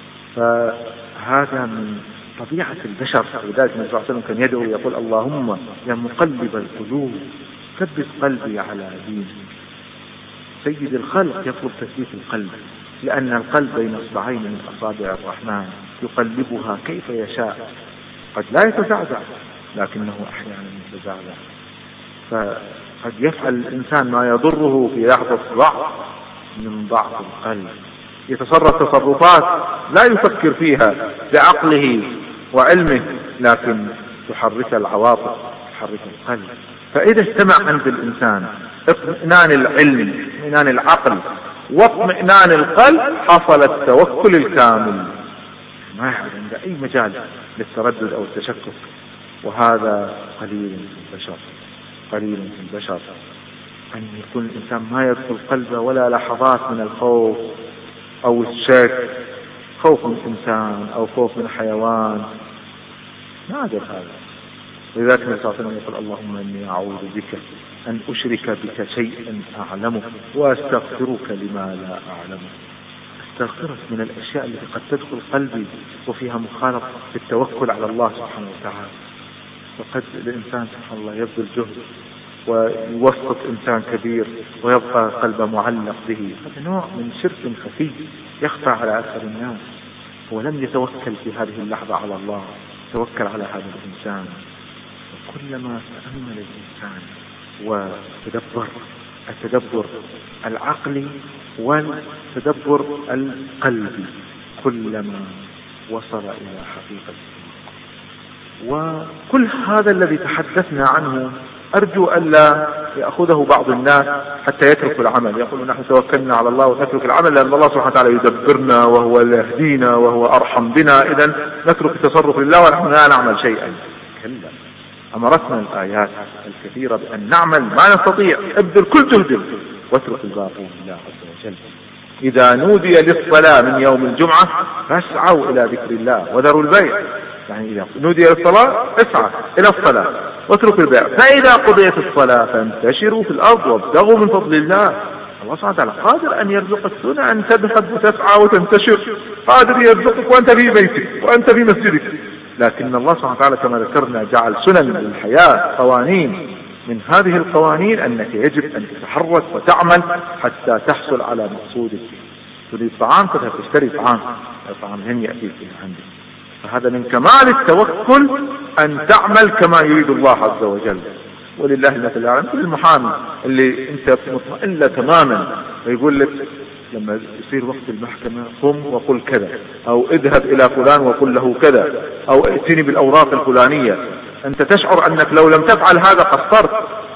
فهذا من طبيعة البشر. ولذلك النبي صلى الله عليه وسلم كان يدعو يقول: اللهم يا مقلب القلوب ثبت قلبي على دينك. سيد الخلق يطلب تثبيت القلب، لأن القلب بين اصبعين من أصابع الرحمن يقلبها كيف يشاء، قد لا يتزعزع لكنه أحيانا يتزعزع. فقد يفعل الإنسان ما يضره في لحظة ضعف من ضعف القلب، يتصرف تصرفات لا يفكر فيها بعقله وعلمه، لكن تحرك العواطف، تحرك القلب. فإذا اجتمع عند الإنسان اطمئنان العلم، اطمئنان العقل، واطمئنان القلب، حصل التوكل الكامل، ما يحدث عند أي مجال للتردد أو التشكك. وهذا قليل في البشر، قليل في البشر أن يكون الإنسان ما يدخل قلبه ولا لحظات من الخوف أو الشك، خوف من إنسان أو خوف من حيوان، نادر هذا. لذلك النبي صلى الله عليه وسلم يقول: اللهم إني أعوذ بك أن أشرك بك شيئا أعلمه وأستغفرك لما لا أعلمه. أستغفرك من الأشياء التي قد تدخل قلبي وفيها مخالطة بالتوكل على الله سبحانه وتعالى. وقد الإنسان سبحان الله يبذل جهد ويوسط إنسان كبير ويبقى قلبه معلق به، هذا نوع من شرك خفي يخفى على أكثر الناس. هو لم يتوكل في هذه اللحظة على الله، توكل على هذا الإنسان. وكلما تأمل الإنسان وتدبر التدبر العقلي والتدبر القلبي، كلما وصل إلى حقيقة. وكل هذا الذي تحدثنا عنه أرجو ألا يأخذه بعض الناس حتى يتركوا العمل، يقولون نحن توكلنا على الله ونترك العمل لأن الله سبحانه وتعالى يدبرنا وهو يهدينا وهو أرحم بنا، إذن نترك التصرف لله ونحن لا نعمل شيئا. كلا، أمرتنا الآيات الكثيرة بأن نعمل ما نستطيع، ابذل كل جهدك واترك الباقي لله عز وجل. إذا نودي للصلاة من يوم الجمعة فاسعوا إلى ذكر الله وذروا البيع، يعني إذا نودي للصلاة اسعى إلى الصلاة واترك البيع، فإذا قضيت الصلاة فانتشروا في الأرض وابتغوا من فضل الله. الله سبحانه وتعالى قادر أن يرزقك دون أن تذهب وتسعى وتنتشر، قادر يرزقك وأنت في بيتك وأنت في مسجدك. لكن الله سبحانه وتعالى كما ذكرنا جعل سنن للحياة، قوانين. من هذه القوانين أنك يجب أن تتحرك وتعمل حتى تحصل على مقصودك. تريد طعام تذهب تشتري طعام، الطعام هم يأتيك من عندك. فهذا من كمال التوكل أن تعمل كما يريد الله عز وجل. ولله المثل الأعلى. كل المحامي اللي أنت مطمئن له تماما ويقول لك لما يصير وقت المحكمة قم وقل كذا، أو اذهب إلى فلان وقل له كذا، أو ائتني بالأوراق الفلانية، أنت تشعر أنك لو لم تفعل هذا قصرت.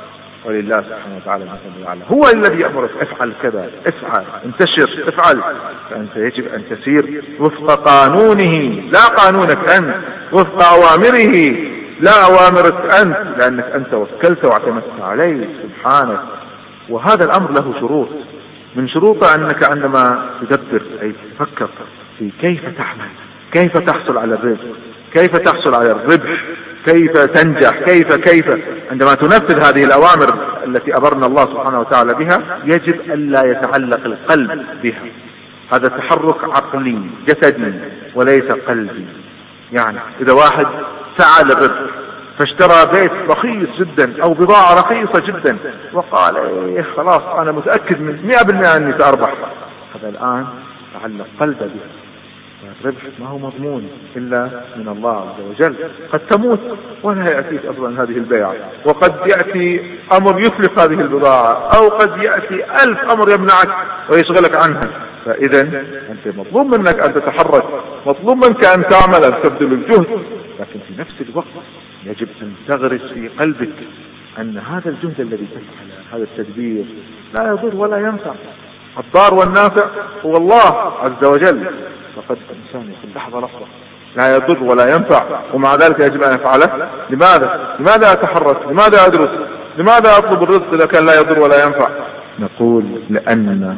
ولله سبحانه وتعالى المثل الأعلى، هو الذي يأمرك افعل كذا، افعل، انتشر، افعل. فأنت يجب أن تسير وفق قانونه لا قانونك أنت، وفق أوامره لا أوامرك أنت، لأنك أنت وكلت واعتمدت عليه سبحانه. وهذا الأمر له شروط، من شروطه أنك عندما تدبر أي تفكر في كيف تعمل، كيف تحصل على الرزق، كيف تحصل على الربح، كيف تنجح، كيف كيف عندما تنفذ هذه الأوامر التي أمرنا الله سبحانه وتعالى بها، يجب ألا يتعلق القلب بها. هذا تحرك عقلي جسدي وليس قلبي. يعني إذا واحد سعى للربح فاشترى بيت رخيص جدا أو بضاعة رخيصة جدا وقال إيه خلاص أنا متأكد من مئة بالمئة أني سأربح، هذا الآن تعلق قلبه بها. الربح ما هو مضمون إلا من الله عز وجل. قد تموت ولا يأتيك أصلا هذه البيعة، وقد يأتي أمر يتلف هذه البضاعة، أو قد يأتي ألف أمر يمنعك ويشغلك عنها. فإذا أنت مطلوب منك أن تتحرك، مطلوب منك أن تعمل، أن تبذل الجهد، لكن في نفس الوقت يجب أن تغرس في قلبك أن هذا الجهد الذي تفعله، هذا التدبير لا يضر ولا ينفع. الضار والنافع هو الله عز وجل. فقد الإنسان يقول لحظة لحظة لا يضر ولا ينفع، ومع ذلك يجب أن يفعله. لماذا؟ لماذا أتحرك؟ لماذا أدرس؟ لماذا أطلب الرزق إذا كان لا يضر ولا ينفع؟ نقول لأنه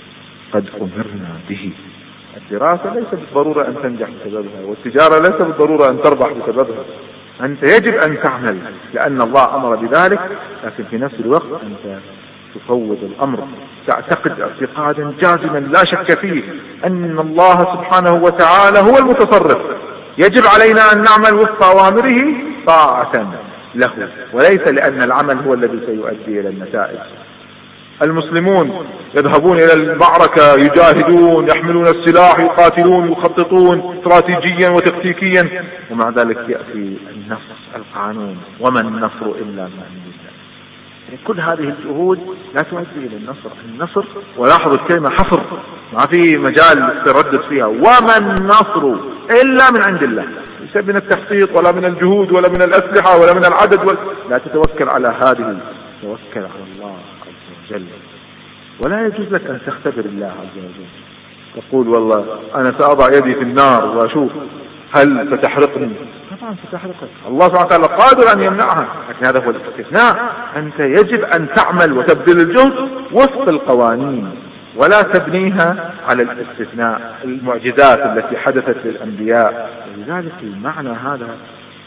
قد أمرنا به. الدراسة ليس بالضرورة أن تنجح بسببها، والتجارة ليس بالضرورة أن تربح بسببها. أنت يجب أن تعمل لأن الله أمر بذلك، لكن في نفس الوقت أنت تفوض الأمر، تعتقد اعتقادا جازما لا شك فيه أن الله سبحانه وتعالى هو المتصرف. يجب علينا أن نعمل وفق أوامره طاعة له، وليس لأن العمل هو الذي سيؤدي إلى النتائج. المسلمون يذهبون إلى المعركة يجاهدون، يحملون السلاح، يقاتلون، يخططون استراتيجيا وتكتيكيا، ومع ذلك يأتي النصر القانون، وما النصر إلا من عند الله. يعني كل هذه الجهود لا تؤدي إلى النصر. النصر، ولاحظوا الكلمة حصر، ما في مجال تردد فيها، وما النصر إلا من عند الله. ليس من التخطيط ولا من الجهود ولا من الأسلحة ولا من العدد ولا... لا تتوكل على هذه، توكل على الله عز وجل. ولا يجوز لك أن تختبر الله عز وجل، تقول والله أنا سأضع يدي في النار وأشوف هل ستحرقني. طبعا ستحرقك، الله سبحانه وتعالى قادر أن يمنعها، لكن هذا هو الاستثناء. أنت يجب أن تعمل وتبذل الجهد وفق القوانين، ولا تبنيها على الاستثناء، المعجزات التي حدثت للأنبياء. ولذلك المعنى هذا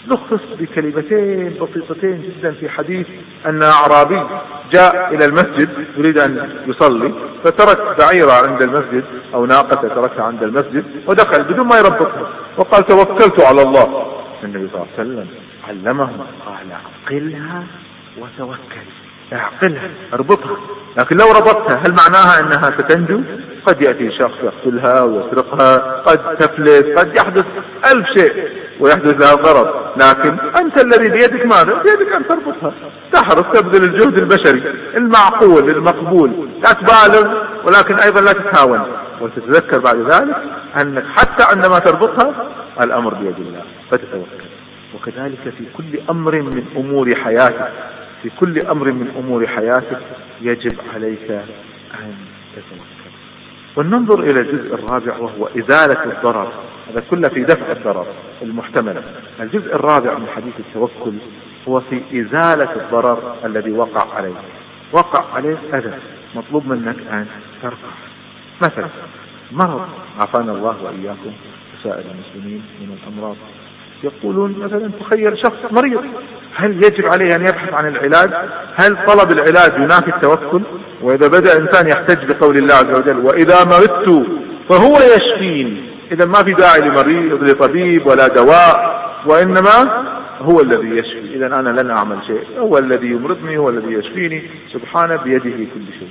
لخص بكلمتين بسيطتين جدا في حديث أن أعرابي جاء إلى المسجد يريد أن يصلي، فترك بعيرة عند المسجد أو ناقة تركها عند المسجد ودخل بدون ما يربطها وقال توكلت على الله. النبي صلى الله عليه وسلم علمه قال اعقلها وتوكل، اعقلها اربطها، لكن لو ربطتها هل معناها أنها ستنجو؟ قد يأتي شخص يقتلها ويسرقها، قد تفلت، قد يحدث ألف شيء ويحدث لها ضرر، لكن أنت الذي بيدك ماذا؟ بيدك أن تربطها، تحرص تبذل الجهد البشري المعقول المقبول، لا تبالغ ولكن أيضا لا تتهاون، وتتذكر بعد ذلك أنك حتى عندما تربطها الأمر بيد الله فتتوكل. وكذلك في كل أمر من أمور حياتك، في كل أمر من أمور حياتك يجب عليك أن تتوكل. وننظر إلى الجزء الرابع وهو إزالة الضرر، هذا كله في دفع الضرر المحتمل. الجزء الرابع من حديث التوكل هو في إزالة الضرر الذي وقع عليه. وقع عليه أذى مطلوب منك أن ترفع، مثلا مرض عافانا الله وإياكم وسائر المسلمين من الأمراض، يقولون مثلا تخيل شخص مريض، هل يجب عليه أن يبحث عن العلاج؟ هل طلب العلاج ينافي التوكل؟ وإذا بدأ إنسان يحتج بقول الله عز وجل وإذا مرضت فهو يشفين، إذا ما في داعي لمريض لطبيب ولا دواء، وإنما هو الذي يشفي، إذا أنا لن أعمل شيء، هو الذي يمرضني هو الذي يشفيني، سبحانه بيده كل شيء.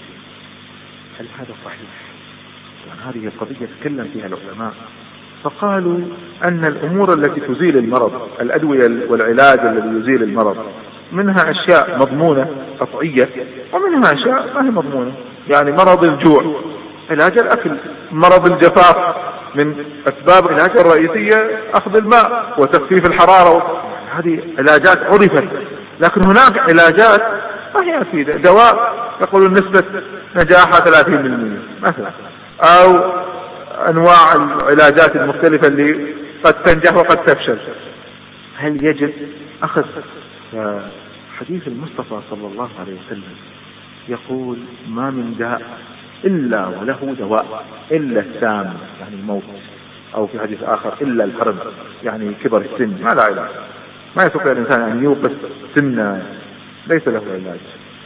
هل هذا صحيح؟ هذه القضية تكلم فيها العلماء فقالوا أن الأمور التي تزيل المرض، الأدوية والعلاج الذي يزيل المرض، منها أشياء مضمونة قطعية ومنها أشياء ما هي مضمونة. يعني مرض الجوع علاج الأكل، مرض الجفاف من أسباب العلاج الرئيسية أخذ الماء وتخفيف الحرارة، هذه علاجات عرفت. لكن هناك علاجات ما هي أكيدة، دواء يقولون نسبة نجاحها ثلاثين بالمئة مثلا، أو أنواع العلاجات المختلفة اللي قد تنجح وقد تفشل. هل يجب أخذ؟ حديث المصطفى صلى الله عليه وسلم يقول ما من داء إلا وله دواء إلا السام يعني الموت، أو في حديث آخر إلا الحرم يعني كبر السن، ما لا علاج، ما يستطيع الإنسان أن يوقف سنة، ليس له علاج.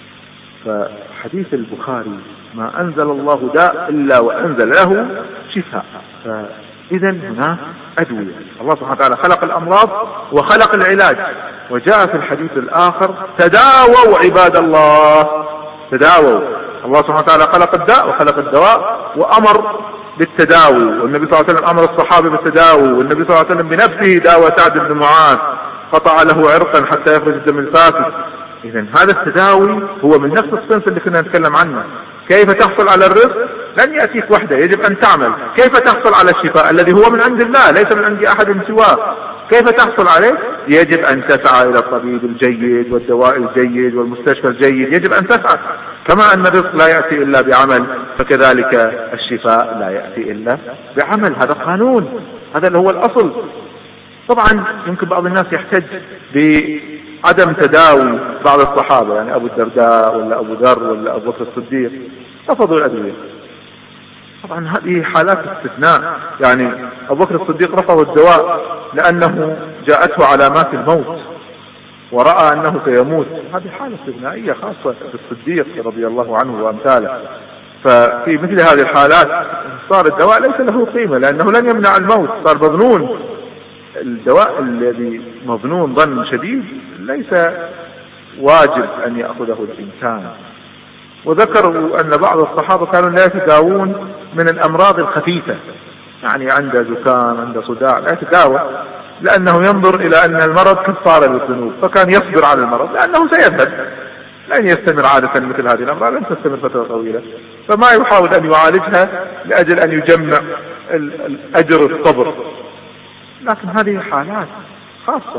فحديث البخاري ما أنزل الله داء إلا وأنزل له شفاء. فإذا هناك أدوية، الله سبحانه وتعالى خلق الأمراض وخلق العلاج. وجاء في الحديث الآخر تداووا عباد الله، تداووا، الله سبحانه وتعالى خلق الداء وخلق الدواء وأمر بالتداوي، والنبي صلى الله عليه وسلم أمر الصحابة بالتداوي، والنبي صلى الله عليه وسلم بنفسه داوى سعد بن معاذ قطع له عرقا حتى يخرج الدم الفاسد. إذا هذا التداوي هو من نفس الصنف اللي كنا نتكلم عنه. كيف تحصل على الرزق؟ لن يأتيك وحده، يجب أن تعمل. كيف تحصل على الشفاء الذي هو من عند الله ليس من عند أحد سواه؟ كيف تحصل عليه؟ يجب أن تسعى إلى الطبيب الجيد والدواء الجيد والمستشفى الجيد، يجب أن تسعى. كما أن الرزق لا يأتي إلا بعمل، فكذلك الشفاء لا يأتي إلا بعمل. هذا قانون، هذا اللي هو الأصل. طبعا يمكن بعض الناس يحتج بعدم تداوي بعض الصحابة، يعني أبو الدرداء ولا أبو ذر ولا أبو بكر الصديق رفضوا الأدوية. طبعا هذه حالات استثناء، يعني أبو بكر الصديق رفض الدواء لأنه جاءته علامات الموت ورأى أنه سيموت، هذه حالة استثنائية خاصة بالصديق رضي الله عنه وأمثاله. ففي مثل هذه الحالات صار الدواء ليس له قيمة لأنه لن يمنع الموت، صار مظنون. الدواء الذي مظنون ظن شديد ليس واجب أن يأخذه الإنسان. وذكروا أن بعض الصحابة كانوا لا يتداوون من الأمراض الخفيفة، يعني عنده زكام عنده صداع لا يتداوى لأنه ينظر إلى أن المرض كفارة للذنوب، فكان يصبر على المرض لأنه سيذهب، لن يستمر عادة مثل هذه الأمراض لن تستمر فترة طويلة، فما يحاول أن يعالجها لأجل أن يجمع الأجر الصبر. لكن هذه حالات خاصة،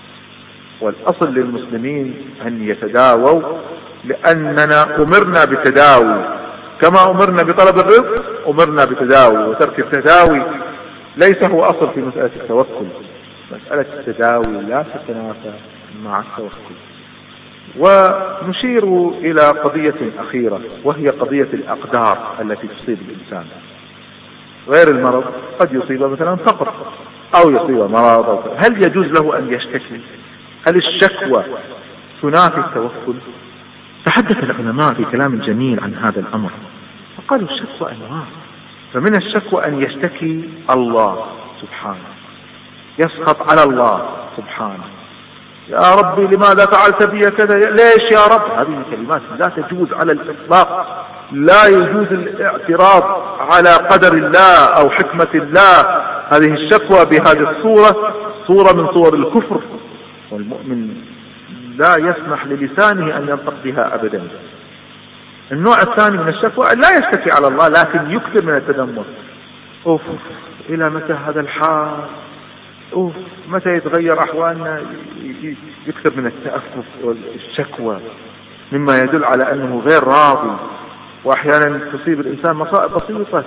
والأصل للمسلمين أن يتداووا لأننا أمرنا بالتداوي، كما أمرنا بطلب الرزق أمرنا بالتداوي، وترك التداوي ليس هو أصل في مسألة التوكل. مسألة التداوي لا تتنافى مع التوكل. ونشير إلى قضية أخيرة وهي قضية الأقدار التي تصيب الإنسان غير المرض. قد يصيب مثلا فقر، أو يصيب مرض، هل يجوز له أن يشتكي؟ هل الشكوى تنافي التوكل؟ تحدث العلماء في كلام جميل عن هذا الأمر، فقالوا الشكوى أنواع. فمن الشكوى أن يشتكي الله سبحانه، يسخط على الله سبحانه، يا ربي لماذا فعلت بي كذا، ليش يا رب؟ هذه كلمات لا تجوز على الإطلاق. لا يجوز الاعتراض على قدر الله أو حكمة الله. هذه الشكوى بهذه الصورة صورة من صور الكفر، والمؤمن لا يسمح للسانه أن ينطق بها أبدا. النوع الثاني من الشكوى لا يشتكي على الله لكن يكثر من التذمر، أوف إلى متى هذا الحال، أوف متى يتغير أحوالنا، يكثر من التأسف والشكوى مما يدل على أنه غير راضي. وأحيانا تصيب الإنسان مصائب بسيطة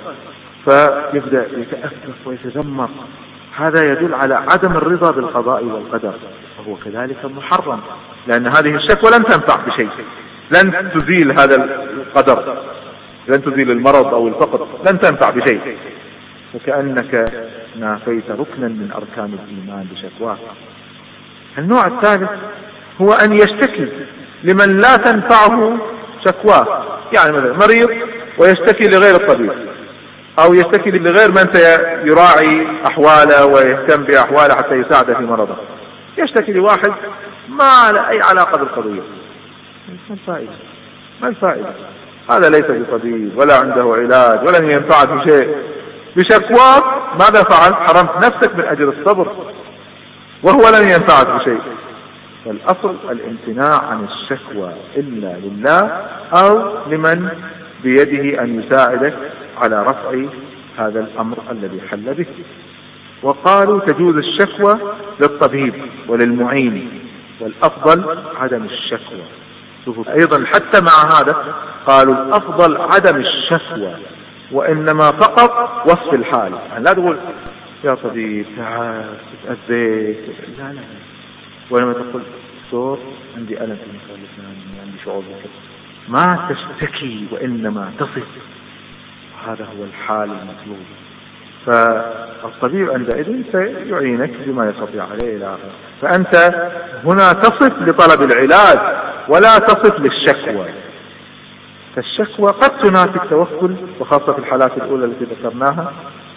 فيبدأ يتأسف ويتذمر، هذا يدل على عدم الرضا بالقضاء والقدر، وهو كذلك محرم، لأن هذه الشكوى لن تنفع بشيء، لن تزيل هذا القدر، لن تزيل المرض أو الفقر، لن تنفع بشيء، فكأنك نافيت ركنا من أركان الإيمان بشكواه. النوع الثالث هو أن يشتكي لمن لا تنفعه شكواه، يعني مثلا مريض ويشتكي لغير الطبيب، أو يشتكي لغير من يراعي أحواله ويهتم بأحواله حتى يساعده في مرضه، يشتكي لواحد ما له أي علاقة بالقضية. ما الفائدة؟ ما الفائدة؟ هذا ليس بطبيب ولا عنده علاج ولن ينفعك بشيء، بشكواك ماذا فعلت؟ حرمت نفسك من أجل الصبر، وهو لن ينفعك بشيء. فالأصل الامتناع عن الشكوى إلا لله أو لمن بيده أن يساعدك على رفع هذا الأمر الذي حل به. وقالوا تجوز الشكوى للطبيب وللمعين، والأفضل عدم الشكوى. أيضا حتى مع هذا قالوا الأفضل عدم الشكوى، وإنما فقط وصف الحال، يعني لا تقول يا طبيب تعال تتأذيت، لا لا، ولما تقول دكتور عندي ألم في مثال عندي شعور بكذا، ما تشتكي وإنما تصف، هذا هو الحال المطلوب. فالطبيب عندئذ سيعينك بما يستطيع عليه إلى آخره. فأنت هنا تصف لطلب العلاج ولا تصف للشكوى. فالشكوى قد تنافي التوكل، وخاصة في الحالات الأولى التي ذكرناها،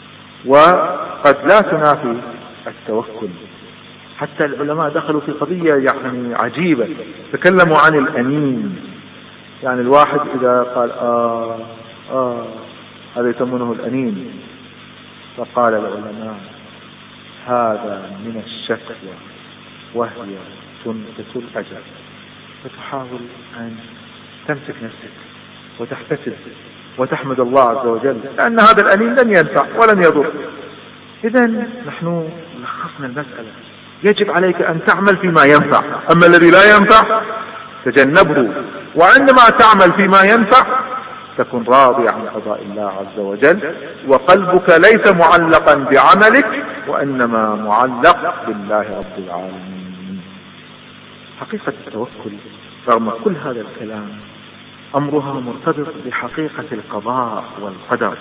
وقد لا تنافي التوكل. حتى العلماء دخلوا في قضية يعني عجيبة، تكلموا عن الأنين. يعني الواحد إذا قال آه آه هذا يسمونه الأنين، فقال العلماء هذا من الشكوى وهي تنقص الأجر، فتحاول أن تمسك نفسك وتحتسب وتحمد الله عز وجل، لأن هذا الأنين لن ينفع ولن يضر. إذن نحن لخصنا المسألة، يجب عليك أن تعمل فيما ينفع، أما الذي لا ينفع تجنبه، وعندما تعمل فيما ينفع تكون راضي عن قضاء الله عز وجل، وقلبك ليس معلقا بعملك وإنما معلق بالله رب العالمين. حقيقة التوكل رغم كل هذا الكلام أمرها مرتبط بحقيقة القضاء والقدر.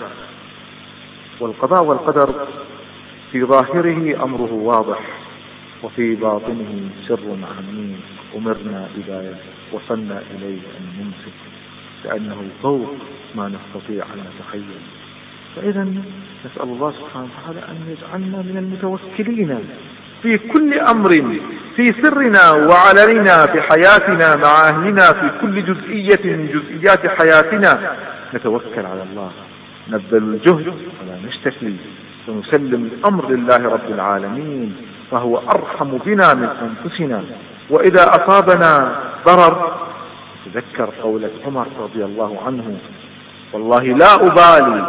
والقضاء والقدر في ظاهره أمره واضح، وفي باطنه سر عميق أمرنا إذا وصلنا إليه أن نمسك، لأنه فوق ما نستطيع أن نتخيل. فإذا نسأل الله سبحانه وتعالى أن يجعلنا من المتوكلين في كل أمر، في سرنا وعلننا، في حياتنا مع أهلنا، في كل جزئية من جزئيات حياتنا نتوكل على الله، نبذل الجهد ولا نشتكي، ونسلم الأمر لله رب العالمين، فهو أرحم بنا من أنفسنا. وإذا أصابنا ضرر تذكر قولة عمر رضي الله عنه: والله لا أبالي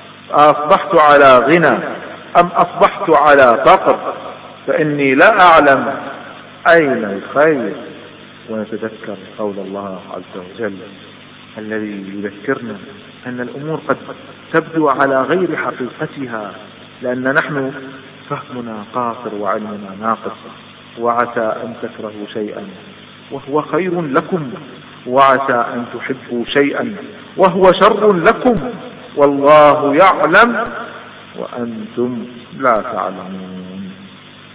أصبحت على غنى أم أصبحت على فقر، فإني لا أعلم أين الخير. ونتذكر قول الله عز وجل الذي يذكرنا أن الأمور قد تبدو على غير حقيقتها، لأن نحن فهمنا قاصر وعلمنا ناقص. وعسى أن تكرهوا شيئا وهو خير لكم، وعسى أن تحبوا شيئا وهو شر لكم، والله يعلم وأنتم لا تعلمون.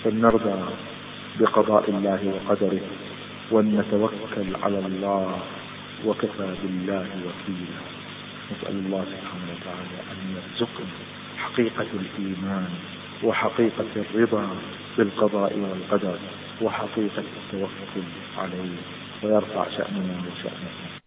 فلنرضى بقضاء الله وقدره ونتوكل على الله وكفى بالله وكيلا. نسأل الله سبحانه وتعالى أن يرزقنا حقيقة الإيمان وحقيقة الرضا بالقضاء والقدر وحقيقة التوكل عليه، ويرفع شأننا وشأنكم.